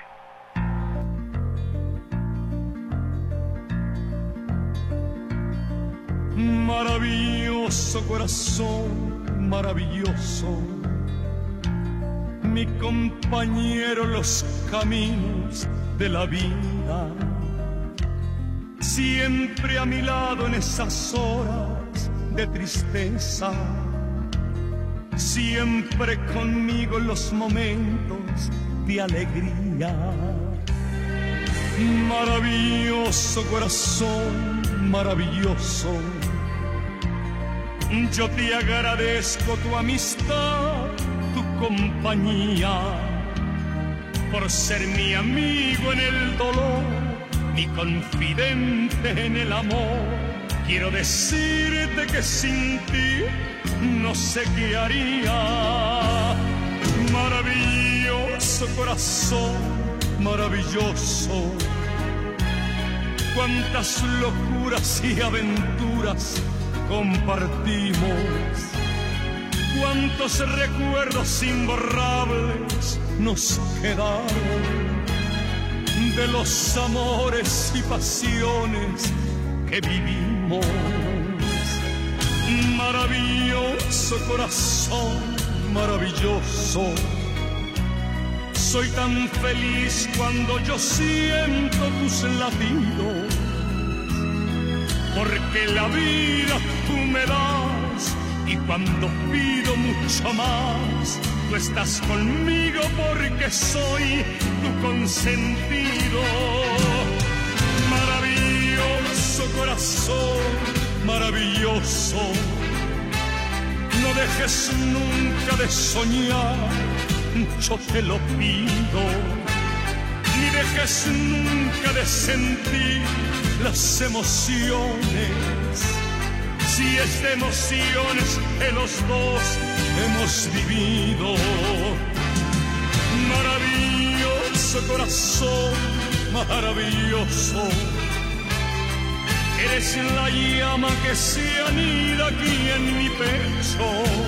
Maravilloso corazón, maravilloso, mi compañero en los caminos de la vida, siempre a mi lado en esas horas de tristeza, siempre conmigo en los momentos de alegría. Maravilloso corazón, maravilloso, yo te agradezco tu amistad, tu compañía, por ser mi amigo en el dolor, mi confidente en el amor. Quiero decirte que sin ti no sé qué haría. Maravilloso corazón, maravilloso, cuántas locuras y aventuras compartimos, cuántos recuerdos imborrables nos quedaron de los amores y pasiones que vivimos. Maravilloso corazón, maravilloso, soy tan feliz cuando yo siento tus latidos, porque la vida tú me das, y cuando pido mucho más, tú estás conmigo porque soy tu consentido. Maravilloso corazón, maravilloso, no dejes nunca de soñar, yo te lo pido, ni dejes nunca de sentir las emociones, si es de emociones que los dos hemos vivido. Maravilloso corazón, maravilloso, eres la llama que se anida aquí en mi pecho,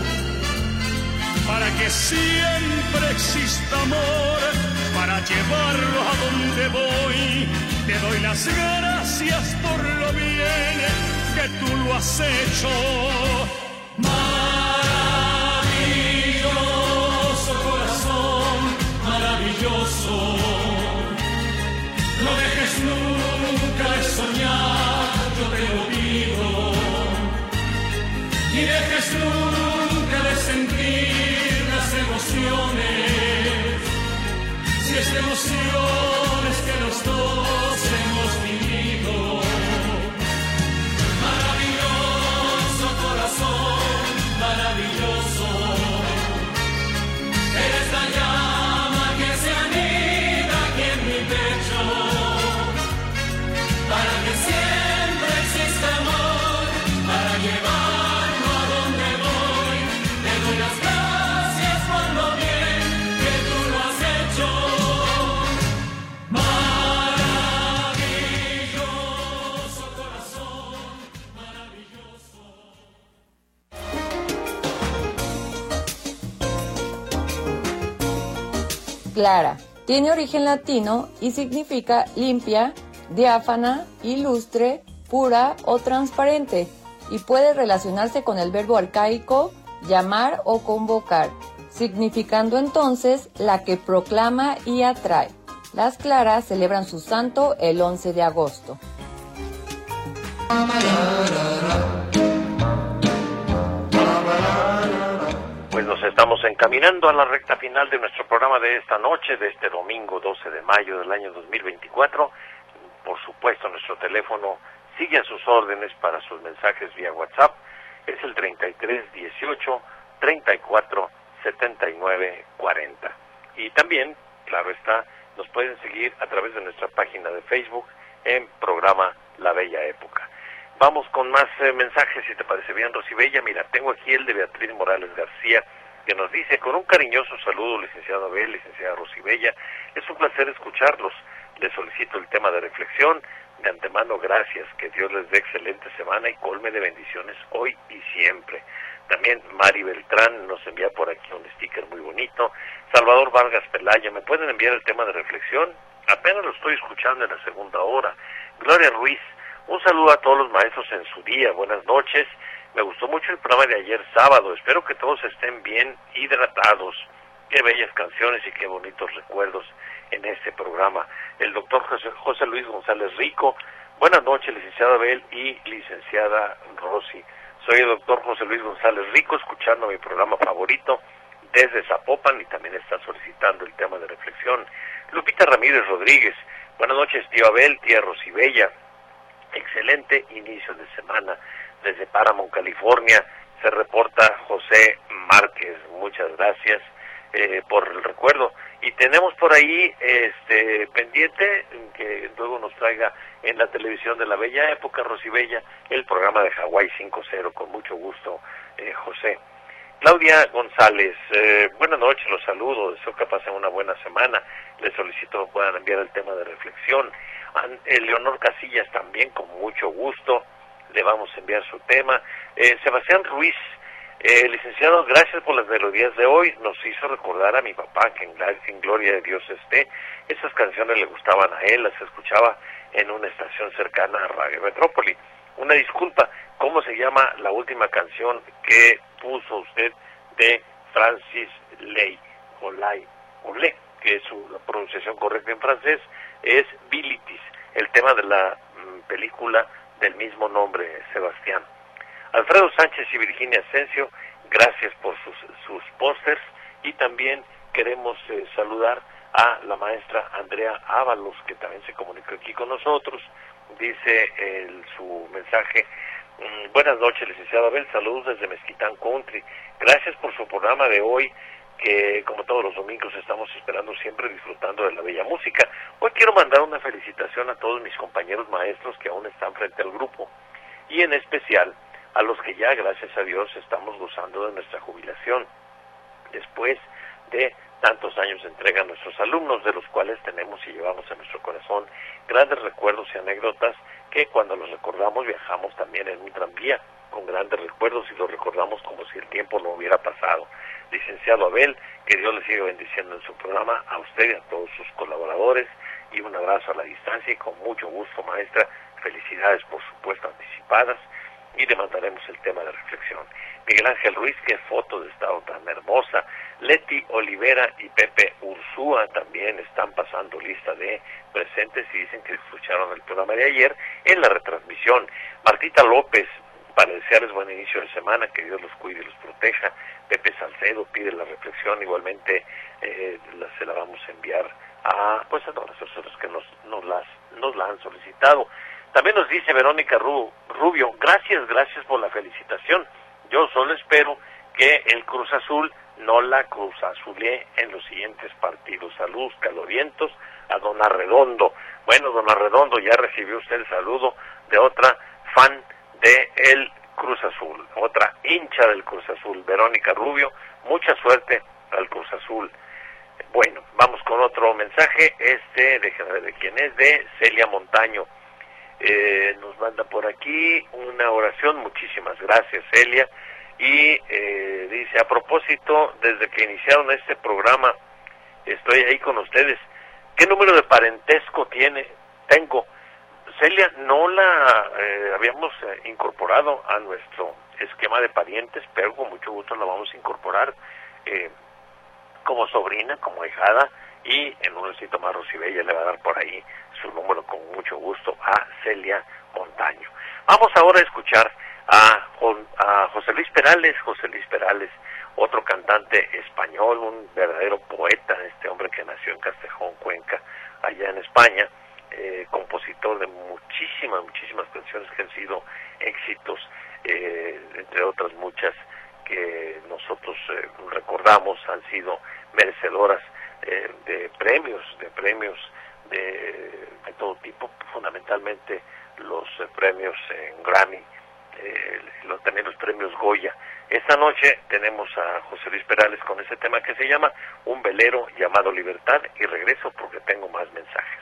para que siempre exista amor, para llevarlo a donde voy. Te doy las gracias por lo bien que tú lo has hecho. Maravilloso corazón, maravilloso, no dejes nunca de soñar, yo te lo pido, ni dejes nunca de sentir las emociones, si es de emociones que los dos hemos vivido. Maravilloso corazón, maravilloso, eres la llama que se anida aquí en mi pecho, para que siempre exista amor, para llevarlo a donde voy. Te doy las gracias por lo bien que tú lo has hecho. Maravilloso corazón, maravilloso.
Clara tiene origen latino y significa limpia, diáfana, ilustre, pura o transparente, y puede relacionarse con el verbo arcaico llamar o convocar, significando entonces la que proclama y atrae. Las Claras celebran su santo el once de agosto.
Pues nos estamos encaminando a la recta final de nuestro programa de esta noche, de este domingo doce de mayo del año dos mil veinticuatro. Por supuesto, nuestro teléfono sigue a sus órdenes para sus mensajes vía WhatsApp. Es el treinta y tres dieciocho treinta y cuatro setenta y nueve cuarenta. Y también, claro está, nos pueden seguir a través de nuestra página de Facebook en programa La Bella Época. Vamos con más eh, mensajes, si te parece bien, Rosibella. Mira, tengo aquí el de Beatriz Morales García, que nos dice: con un cariñoso saludo, licenciado Abel, licenciada Rosibella, es un placer escucharlos. Les solicito el tema de reflexión. De antemano, gracias, que Dios les dé excelente semana y colme de bendiciones hoy y siempre. También Mari Beltrán nos envía por aquí un sticker muy bonito. Salvador Vargas Pelaya, ¿me pueden enviar el tema de reflexión? Apenas lo estoy escuchando en la segunda hora. Gloria Ruiz, un saludo a todos los maestros en su día, buenas noches. Me gustó mucho el programa de ayer sábado, espero que todos estén bien hidratados. Qué bellas canciones y qué bonitos recuerdos en este programa. El doctor José, José Luis González Rico, buenas noches, licenciada Abel y licenciada Rosy. Soy el doctor José Luis González Rico, escuchando mi programa favorito desde Zapopan y también está solicitando el tema de reflexión. Lupita Ramírez Rodríguez, buenas noches tío Abel, tía Rosy Bella, excelente inicio de semana desde Paramount, California, se reporta José Márquez, muchas gracias eh, por el recuerdo. Y tenemos por ahí este pendiente que luego nos traiga en la televisión de la Bella Época, Rosy Bella, el programa de Hawái cinco cero, con mucho gusto, eh, José. Claudia González, eh, buenas noches, los saludo, deseo que pasen una buena semana, les solicito que puedan enviar el tema de reflexión. An, eh, Leonor Casillas también, con mucho gusto, le vamos a enviar su tema. Eh, Sebastián Ruiz, Eh, licenciado, gracias por las melodías de hoy, nos hizo recordar a mi papá, que en, en gloria de Dios esté. Esas canciones le gustaban a él, las escuchaba en una estación cercana a Radio Metrópoli. Una disculpa, ¿cómo se llama la última canción que puso usted de Francis Ley? Olay, Olé, que es su la pronunciación correcta en francés, es Bilitis, el tema de la mm, película del mismo nombre, Sebastián. Alfredo Sánchez y Virginia Asensio, gracias por sus, sus pósters, y también queremos eh, saludar a la maestra Andrea Ábalos, que también se comunicó aquí con nosotros. Dice el, su mensaje: mmm, buenas noches, licenciado Abel, saludos desde Mezquitán Country, gracias por su programa de hoy, que como todos los domingos estamos esperando siempre, disfrutando de la bella música. Hoy quiero mandar una felicitación a todos mis compañeros maestros que aún están frente al grupo, y en especial a los que ya, gracias a Dios, estamos gozando de nuestra jubilación, después de tantos años de entrega a nuestros alumnos, de los cuales tenemos y llevamos en nuestro corazón grandes recuerdos y anécdotas, que cuando los recordamos viajamos también en un tranvía con grandes recuerdos y los recordamos como si el tiempo no hubiera pasado. Licenciado Abel, que Dios le siga bendiciendo en su programa, a usted y a todos sus colaboradores, y un abrazo a la distancia, y con mucho gusto, maestra, felicidades por supuesto anticipadas, y le mandaremos el tema de reflexión. Miguel Ángel Ruiz, qué foto de estado tan hermosa. Leti Olivera y Pepe Ursúa también están pasando lista de presentes y dicen que escucharon el programa de ayer en la retransmisión. Martita López, para desearles buen inicio de semana, que Dios los cuide y los proteja. Pepe Salcedo pide la reflexión, igualmente eh, la, se la vamos a enviar a, pues, a todas las personas que nos, nos, las, nos la han solicitado. También nos dice Verónica Rubio, gracias, gracias por la felicitación. Yo solo espero que el Cruz Azul no la Cruz Azulee en los siguientes partidos. Saludos calorientos a don Arredondo. Bueno, don Arredondo, ya recibió usted el saludo de otra fan de el Cruz Azul, otra hincha del Cruz Azul, Verónica Rubio. Mucha suerte al Cruz Azul. Bueno, vamos con otro mensaje. Este, déjenme ver de quién es, de Celia Montaño. Eh, nos manda por aquí una oración, muchísimas gracias Celia, y eh, dice: a propósito, desde que iniciaron este programa estoy ahí con ustedes, ¿qué número de parentesco tiene? Tengo. Celia, no la eh, habíamos eh, incorporado a nuestro esquema de parientes, pero con mucho gusto la vamos a incorporar eh, como sobrina, como ahijada, y en un ratito más Rosy Bella le va a dar por ahí su número con mucho gusto a Celia Montaño. Vamos ahora a escuchar a, a José Luis Perales. José Luis Perales, otro cantante español, un verdadero poeta, este hombre que nació en Castejón, Cuenca, allá en España, eh, compositor de muchísimas, muchísimas canciones que han sido éxitos, eh, entre otras muchas que nosotros eh, recordamos, han sido merecedoras eh, de premios, de premios de, de todo tipo, fundamentalmente los eh, premios en Grammy, eh, los, también los premios Goya. Esta noche tenemos a José Luis Perales con ese tema que se llama Un velero llamado Libertad, y regreso porque tengo más mensajes.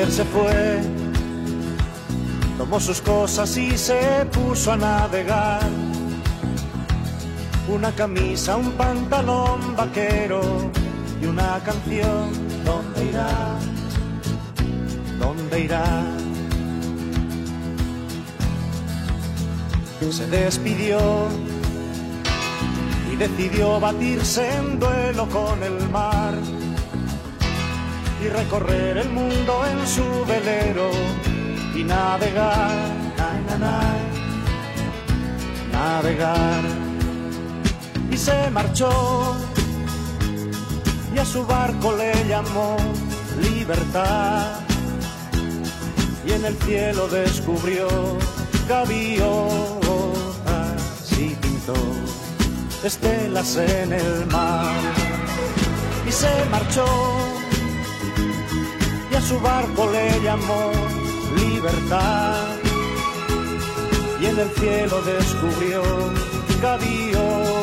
mujer se fue, tomó sus cosas y se puso a navegar. Una camisa, un pantalón vaquero y una canción. ¿Dónde irá? ¿Dónde irá? Se despidió y decidió batirse en duelo con el mar y recorrer el mundo en su velero y navegar, na, na, na, navegar. Y se marchó y a su barco le llamó Libertad, y en el cielo descubrió gaviotas y pintó estelas en el mar. Y se marchó y a su barco le llamó Libertad, y en el cielo descubrió gaviotas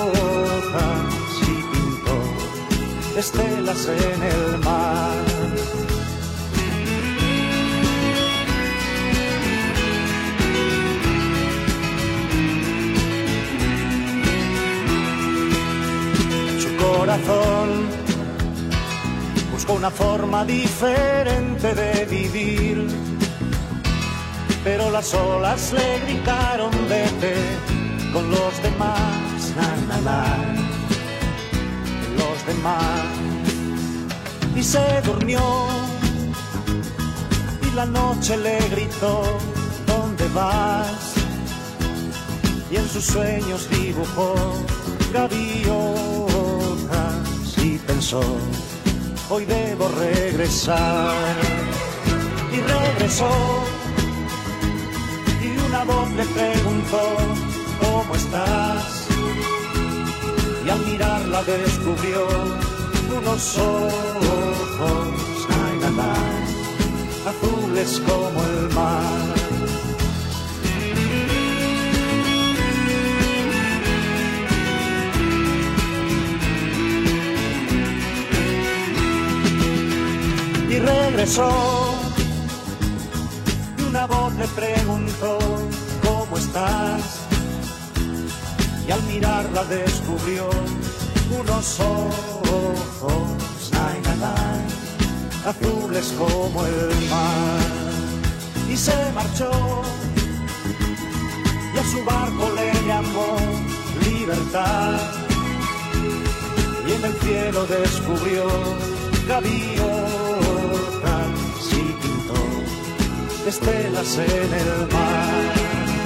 y pintó estelas en el mar. Corazón buscó una forma diferente de vivir, pero las olas le gritaron vete con los demás, na, na, na, los demás. Y se durmió y la noche le gritó ¿dónde vas? Y en sus sueños dibujó gaviotas y pensó, hoy debo regresar. Y regresó y una voz le preguntó, ¿cómo estás? Y al mirarla descubrió unos ojos, ay, na, na, azules como el mar. Y regresó y una voz le preguntó ¿cómo estás? Y al mirarla descubrió unos ojos, ay, na, na, azules como el mar. Y se marchó y a su barco le llamó Libertad, y en el cielo descubrió gaviotas y pintó estelas en el mar.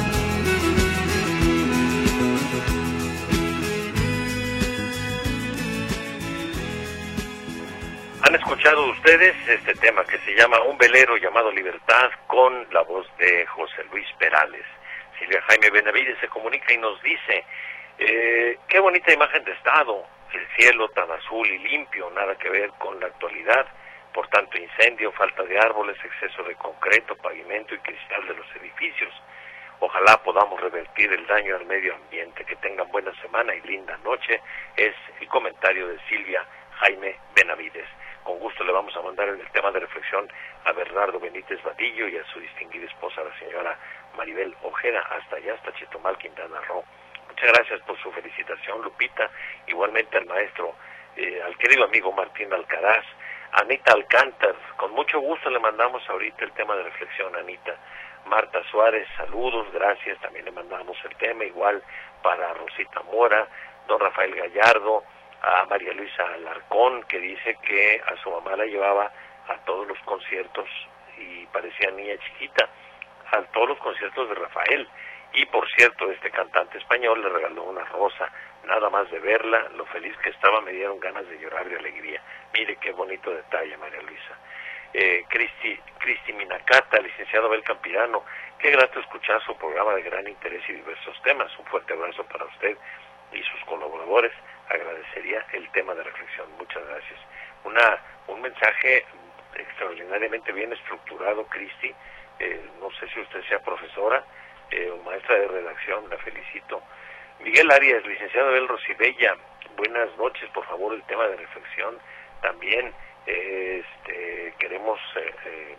Han escuchado ustedes este tema que se llama Un velero llamado Libertad, con la voz de José Luis Perales. Silvia Jaime Benavides se comunica y nos dice, eh, qué bonita imagen de estado, el cielo tan azul y limpio, nada que ver con la actualidad, por tanto incendio, falta de árboles, exceso de concreto, pavimento y cristal de los edificios. Ojalá podamos revertir el daño al medio ambiente. Que tengan buena semana y linda noche, es el comentario de Silvia Jaime Benavides. Con gusto le vamos a mandar el tema de reflexión a Bernardo Benítez Vadillo y a su distinguida esposa, la señora Maribel Ojeda, hasta allá, hasta Chetumal, Quintana Roo. Muchas gracias por su felicitación, Lupita. Igualmente al maestro, eh, al querido amigo Martín Alcaraz, Anita Alcántar, con mucho gusto le mandamos ahorita el tema de reflexión, Anita. Marta Suárez, saludos, gracias, también le mandamos el tema, igual para Rosita Mora, don Rafael Gallardo, a María Luisa Alarcón, que dice que a su mamá la llevaba a todos los conciertos y parecía niña chiquita, a todos los conciertos de Rafael. Y por cierto, este cantante español le regaló una rosa, nada más de verla, lo feliz que estaba, me dieron ganas de llorar de alegría. Mire qué bonito detalle, María Luisa. Eh, Cristi, Cristi Minacata, licenciado Abel Campirano, qué grato escuchar su programa de gran interés y diversos temas. Un fuerte abrazo para usted y sus colaboradores. Agradecería el tema de reflexión. Muchas gracias. Una, un mensaje extraordinariamente bien estructurado, Cristi. Eh, no sé si usted sea profesora eh, o maestra de redacción, la felicito. Miguel Arias, licenciado Abel Rosibella, buenas noches, por favor, el tema de reflexión. También eh, este, queremos eh, eh,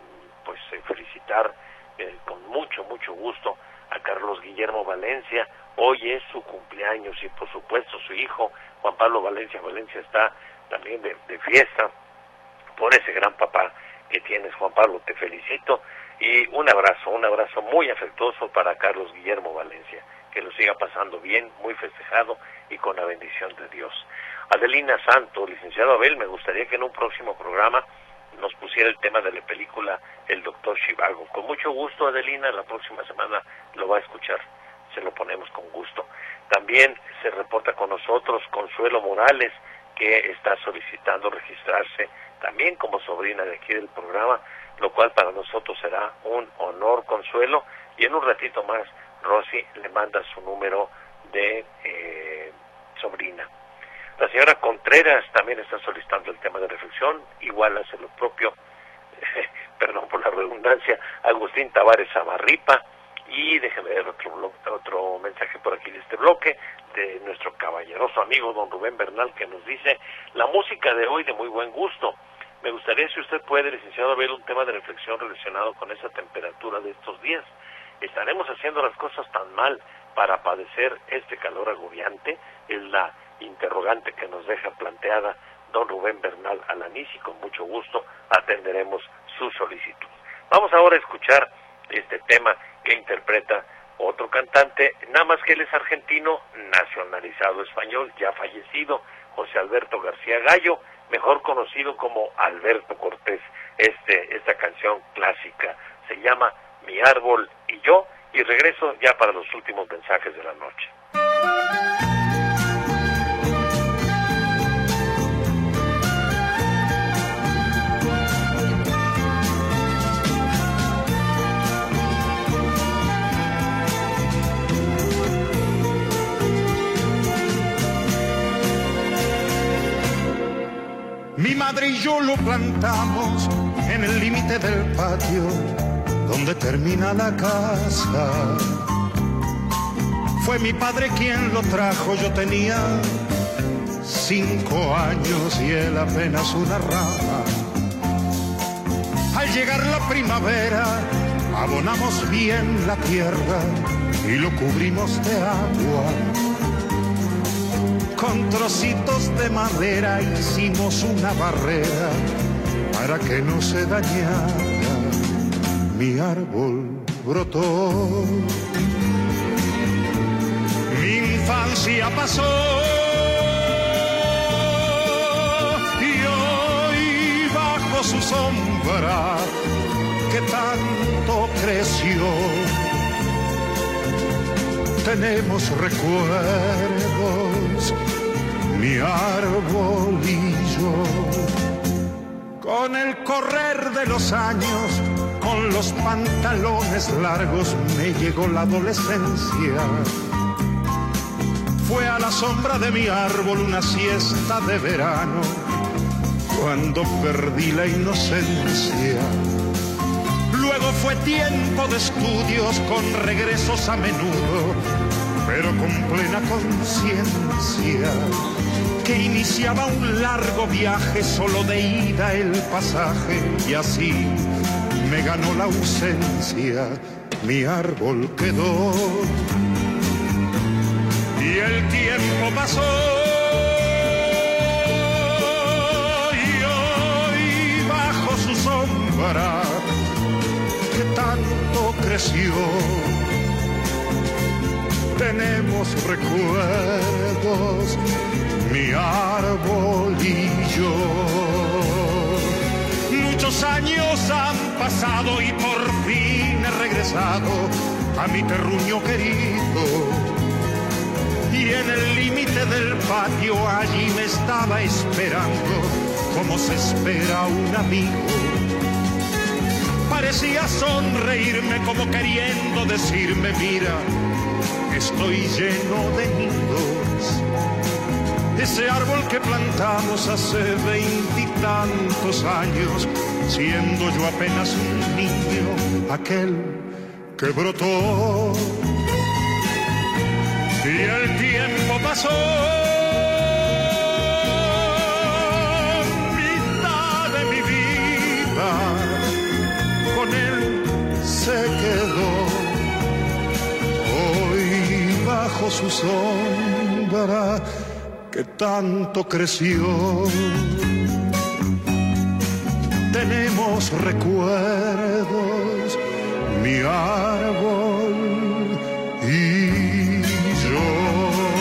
pues eh, felicitar eh, con mucho, mucho gusto a Carlos Guillermo Valencia. Hoy es su cumpleaños y por supuesto su hijo Juan Pablo Valencia. Valencia está también de, de fiesta por ese gran papá que tienes, Juan Pablo. Te felicito y un abrazo, un abrazo muy afectuoso para Carlos Guillermo Valencia. Que lo siga pasando bien, muy festejado y con la bendición de Dios. Adelina Santo, licenciado Abel, me gustaría que en un próximo programa nos pusiera el tema de la película El Doctor Zhivago. Con mucho gusto, Adelina, la próxima semana lo va a escuchar, se lo ponemos con gusto. También se reporta con nosotros Consuelo Morales, que está solicitando registrarse también como sobrina de aquí del programa, lo cual para nosotros será un honor, Consuelo, y en un ratito más Rosy le manda su número de eh, sobrina. La señora Contreras también está solicitando el tema de reflexión, igual hace lo propio, eh, perdón por la redundancia, Agustín Tavares Zamarripa, y déjeme ver otro, blo- otro mensaje por aquí de este bloque, de nuestro caballeroso amigo don Rubén Bernal, que nos dice, la música de hoy de muy buen gusto. Me gustaría, si usted puede, licenciado, ver un tema de reflexión relacionado con esa temperatura de estos días. ¿Estaremos haciendo las cosas tan mal para padecer este calor agobiante? Es la interrogante que nos deja planteada don Rubén Bernal Alanís, y con mucho gusto atenderemos su solicitud. Vamos ahora a escuchar este tema que interpreta otro cantante, nada más que él es argentino, nacionalizado español, ya fallecido, José Alberto García Gallo, mejor conocido como Alberto Cortés. Este, esta canción clásica se llama Mi Árbol y Yo, y regreso ya para los últimos mensajes de la noche.
Mi madre y yo lo plantamos en el límite del patio donde termina la casa. Fue mi padre quien lo trajo, yo tenía cinco años y él apenas una rama. Al llegar la primavera, abonamos bien la tierra y lo cubrimos de agua. Con trocitos de madera hicimos una barrera para que no se dañara. Mi árbol brotó, mi infancia pasó, y hoy bajo su sombra que tanto creció, tenemos recuerdos, mi árbol y yo. Con el correr de los años, con los pantalones largos, me llegó la adolescencia. Fue a la sombra de mi árbol una siesta de verano, cuando perdí la inocencia. Luego fue tiempo de estudios con regresos a menudo, pero con plena conciencia, que iniciaba un largo viaje, solo de ida el pasaje, y así me ganó la ausencia. Mi árbol quedó y el tiempo pasó, y hoy bajo su sombra que tanto creció, tenemos recuerdos, mi árbol y yo. Muchos años han pasado y por fin he regresado a mi terruño querido, y en el límite del patio allí me estaba esperando como se espera un amigo. Parecía sonreírme como queriendo decirme, mira, estoy lleno de nidos. Ese árbol que plantamos hace veintitantos años, siendo yo apenas un niño, aquel que brotó. Y el tiempo pasó, mitad de mi vida, con él su sombra que tanto creció. Tenemos recuerdos, mi árbol y yo.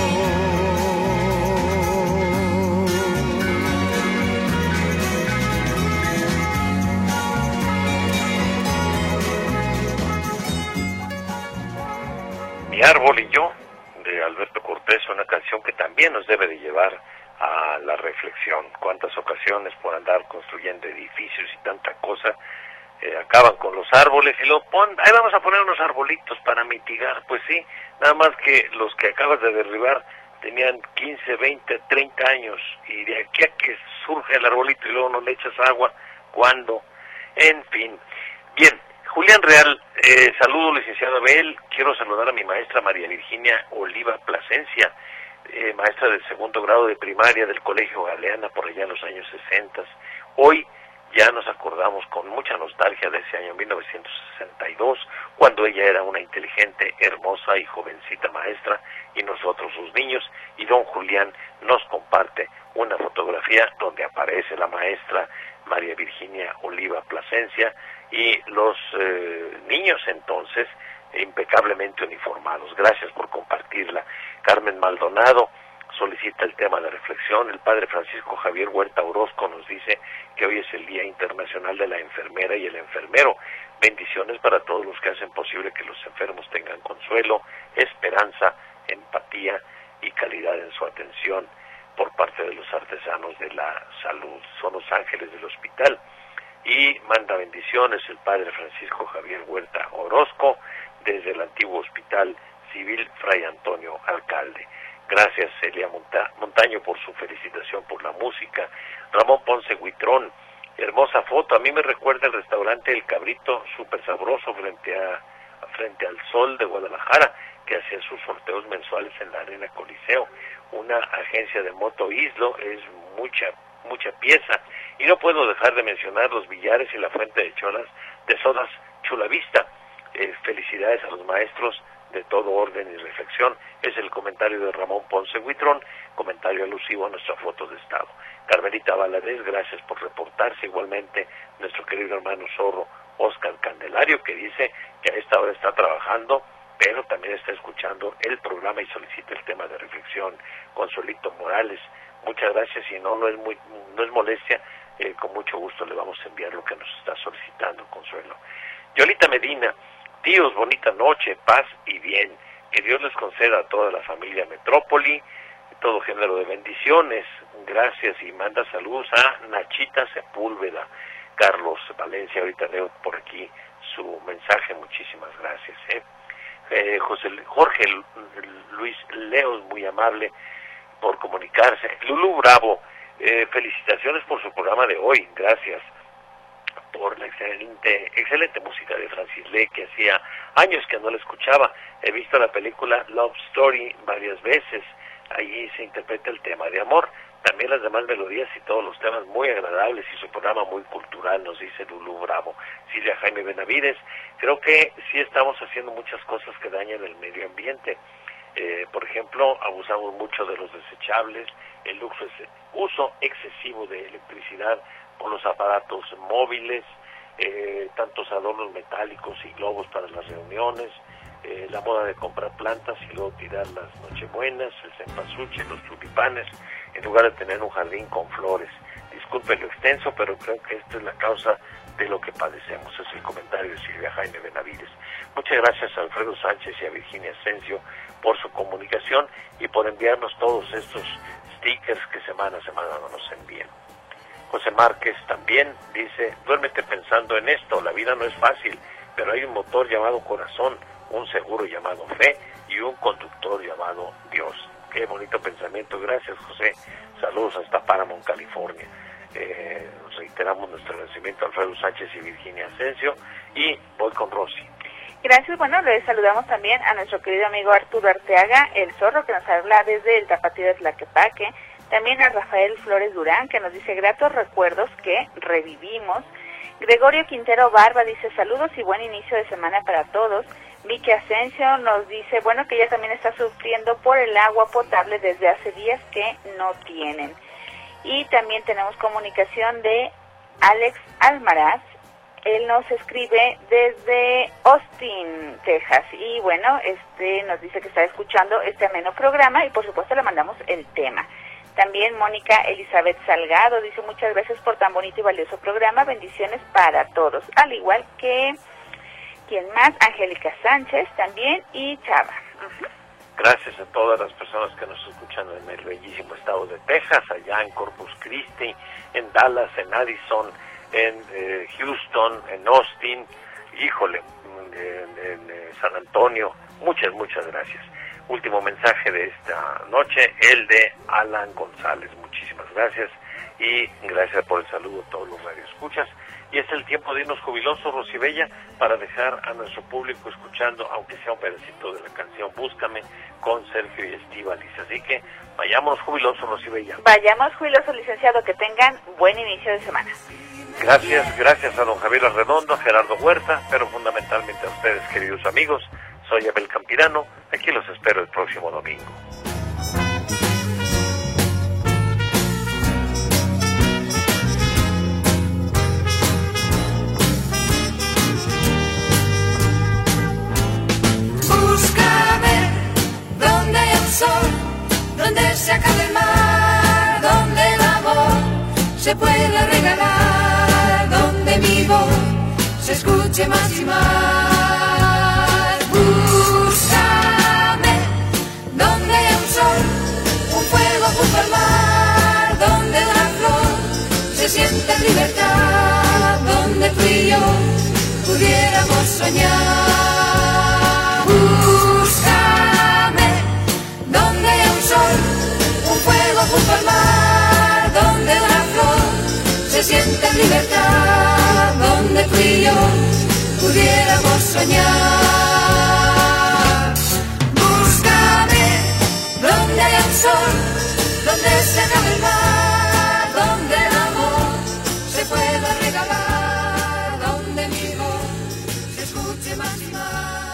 Mi árbol y yo, de Alberto Cortés, una canción que también nos debe de llevar a la reflexión. Cuántas ocasiones por andar construyendo edificios y tanta cosa eh, acaban con los árboles y lo pon, ahí vamos a poner unos arbolitos para mitigar. Pues sí, nada más que los que acabas de derribar tenían quince, veinte, treinta años, y de aquí a que surge el arbolito y luego no le echas agua, ¿cuándo? En fin. Bien, Julián Real, eh, saludo licenciado Abel, quiero saludar a mi maestra María Virginia Oliva Plasencia, eh, maestra del segundo grado de primaria del Colegio Galeana por allá en los años sesenta. Hoy ya nos acordamos con mucha nostalgia de ese año mil novecientos sesenta y dos, cuando ella era una inteligente, hermosa y jovencita maestra, y nosotros sus niños, y don Julián nos comparte una fotografía donde aparece la maestra María Virginia Oliva Plasencia y los eh, niños entonces impecablemente uniformados. Gracias por compartirla. Carmen Maldonado solicita el tema de reflexión. El padre Francisco Javier Huerta Orozco nos dice que hoy es el Día Internacional de la Enfermera y el Enfermero. Bendiciones para todos los que hacen posible que los enfermos tengan consuelo, esperanza, empatía y calidad en su atención por parte de los artesanos de la salud. Son los ángeles del hospital. Y manda bendiciones el padre Francisco Javier Huerta Orozco desde el antiguo Hospital Civil Fray Antonio Alcalde. Gracias Celia Monta- Montaño por su felicitación por la música. Ramón Ponce Huitrón, hermosa foto, a mí me recuerda el restaurante El Cabrito, súper sabroso frente a frente al Sol de Guadalajara, que hacía sus sorteos mensuales en la Arena Coliseo. Una agencia de Moto Islo, es mucha mucha pieza, y no puedo dejar de mencionar los billares y la fuente de cholas de sodas Chulavista. Eh, felicidades a los maestros de todo orden y reflexión. Es el comentario de Ramón Ponce Huitrón, comentario alusivo a nuestra foto de estado. Carmelita Valadez, gracias por reportarse. Igualmente nuestro querido hermano zorro Oscar Candelario, que dice que a esta hora está trabajando, pero también está escuchando el programa y solicita el tema de reflexión. Consuelito Morales, muchas gracias, y no, no es muy, no es molestia, eh, con mucho gusto le vamos a enviar lo que nos está solicitando, Consuelo. Yolita Medina, tíos, bonita noche, paz y bien, que Dios les conceda a toda la familia Metrópoli, todo género de bendiciones, gracias, y manda saludos a Nachita Sepúlveda. Carlos Valencia, ahorita leo por aquí su mensaje, muchísimas gracias. ¿eh? Eh, José Jorge Luis Leos, muy amable por comunicarse. Lulú Bravo, eh, felicitaciones por su programa de hoy, gracias por la excelente excelente música de Francis Lee, que hacía años que no la escuchaba. He visto la película Love Story varias veces, allí se interpreta el tema de amor, también las demás melodías y todos los temas muy agradables, y su programa muy cultural, nos dice Lulú Bravo. Silvia Jaime Benavides, creo que sí estamos haciendo muchas cosas que dañan el medio ambiente. Eh, por ejemplo, abusamos mucho de los desechables, el uso, uso excesivo de electricidad por los aparatos móviles, eh, tantos adornos metálicos y globos para las reuniones, eh, la moda de comprar plantas y luego tirar las nochebuenas, el cempasúchil, los tulipanes, en lugar de tener un jardín con flores. Disculpen lo extenso, pero creo que esta es la causa de lo que padecemos. Es el comentario de Silvia Jaime Benavides. Muchas gracias a Alfredo Sánchez y a Virginia Asensio por su comunicación y por enviarnos todos estos stickers que semana a semana nos envían. José Márquez también dice, duérmete pensando en esto, la vida no es fácil, pero hay un motor llamado corazón, un seguro llamado fe y un conductor llamado Dios. Qué bonito pensamiento, gracias José, saludos hasta Paramount, California. Eh, reiteramos nuestro agradecimiento a Alfredo Sánchez y Virginia Asensio, y voy con Rosy.
Gracias, bueno, le saludamos también a nuestro querido amigo Arturo Arteaga, el zorro, que nos habla desde el Tapatío de Tlaquepaque, también a Rafael Flores Durán, que nos dice gratos recuerdos que revivimos. Gregorio Quintero Barba dice saludos y buen inicio de semana para todos. Vicky Asensio nos dice, bueno, que ella también está sufriendo por el agua potable desde hace días que no tienen. Y también tenemos comunicación de Alex Almaraz. Él nos escribe desde Austin, Texas. Y bueno, este nos dice que está escuchando este ameno programa y por supuesto le mandamos el tema. También Mónica Elizabeth Salgado dice, muchas gracias por tan bonito y valioso programa, bendiciones para todos. Al igual que, ¿quién más? Angélica Sánchez también y Chava. Uh-huh.
Gracias a todas las personas que nos escuchan en el bellísimo estado de Texas, allá en Corpus Christi, en Dallas, en Addison, en eh, Houston, en Austin, híjole, en, en, en San Antonio. Muchas, muchas gracias. Último mensaje de esta noche, el de Alan González. Muchísimas gracias y gracias por el saludo a todos los radioescuchas. Y es el tiempo de irnos jubilosos, Rosibella, para dejar a nuestro público escuchando, aunque sea un pedacito de la canción Búscame, con Sergio y Estíbaliz. Así que vayámonos jubilosos, Rosibella.
Vayamos jubilosos, licenciado, que tengan buen inicio de semana.
Gracias, gracias a don Javier Arredondo, a Gerardo Huerta, pero fundamentalmente a ustedes, queridos amigos. Soy Abel Campirano, aquí los espero el próximo domingo.
Búscame donde hay un sol, donde se acabe el mar, donde el amor se pueda regalar, donde mi voz se escuche más y más. Búscame donde hay un sol, un fuego junto al mar, donde una flor se siente en libertad, donde tú y yo pudiéramos soñar. Búscame donde hay un sol, un fuego junto al mar, donde una flor se siente en libertad, donde tú y yo pudiéramos soñar. Búscame donde haya un sol, donde se acabe el mar, donde el amor se pueda regalar, donde mi voz se escuche más y más.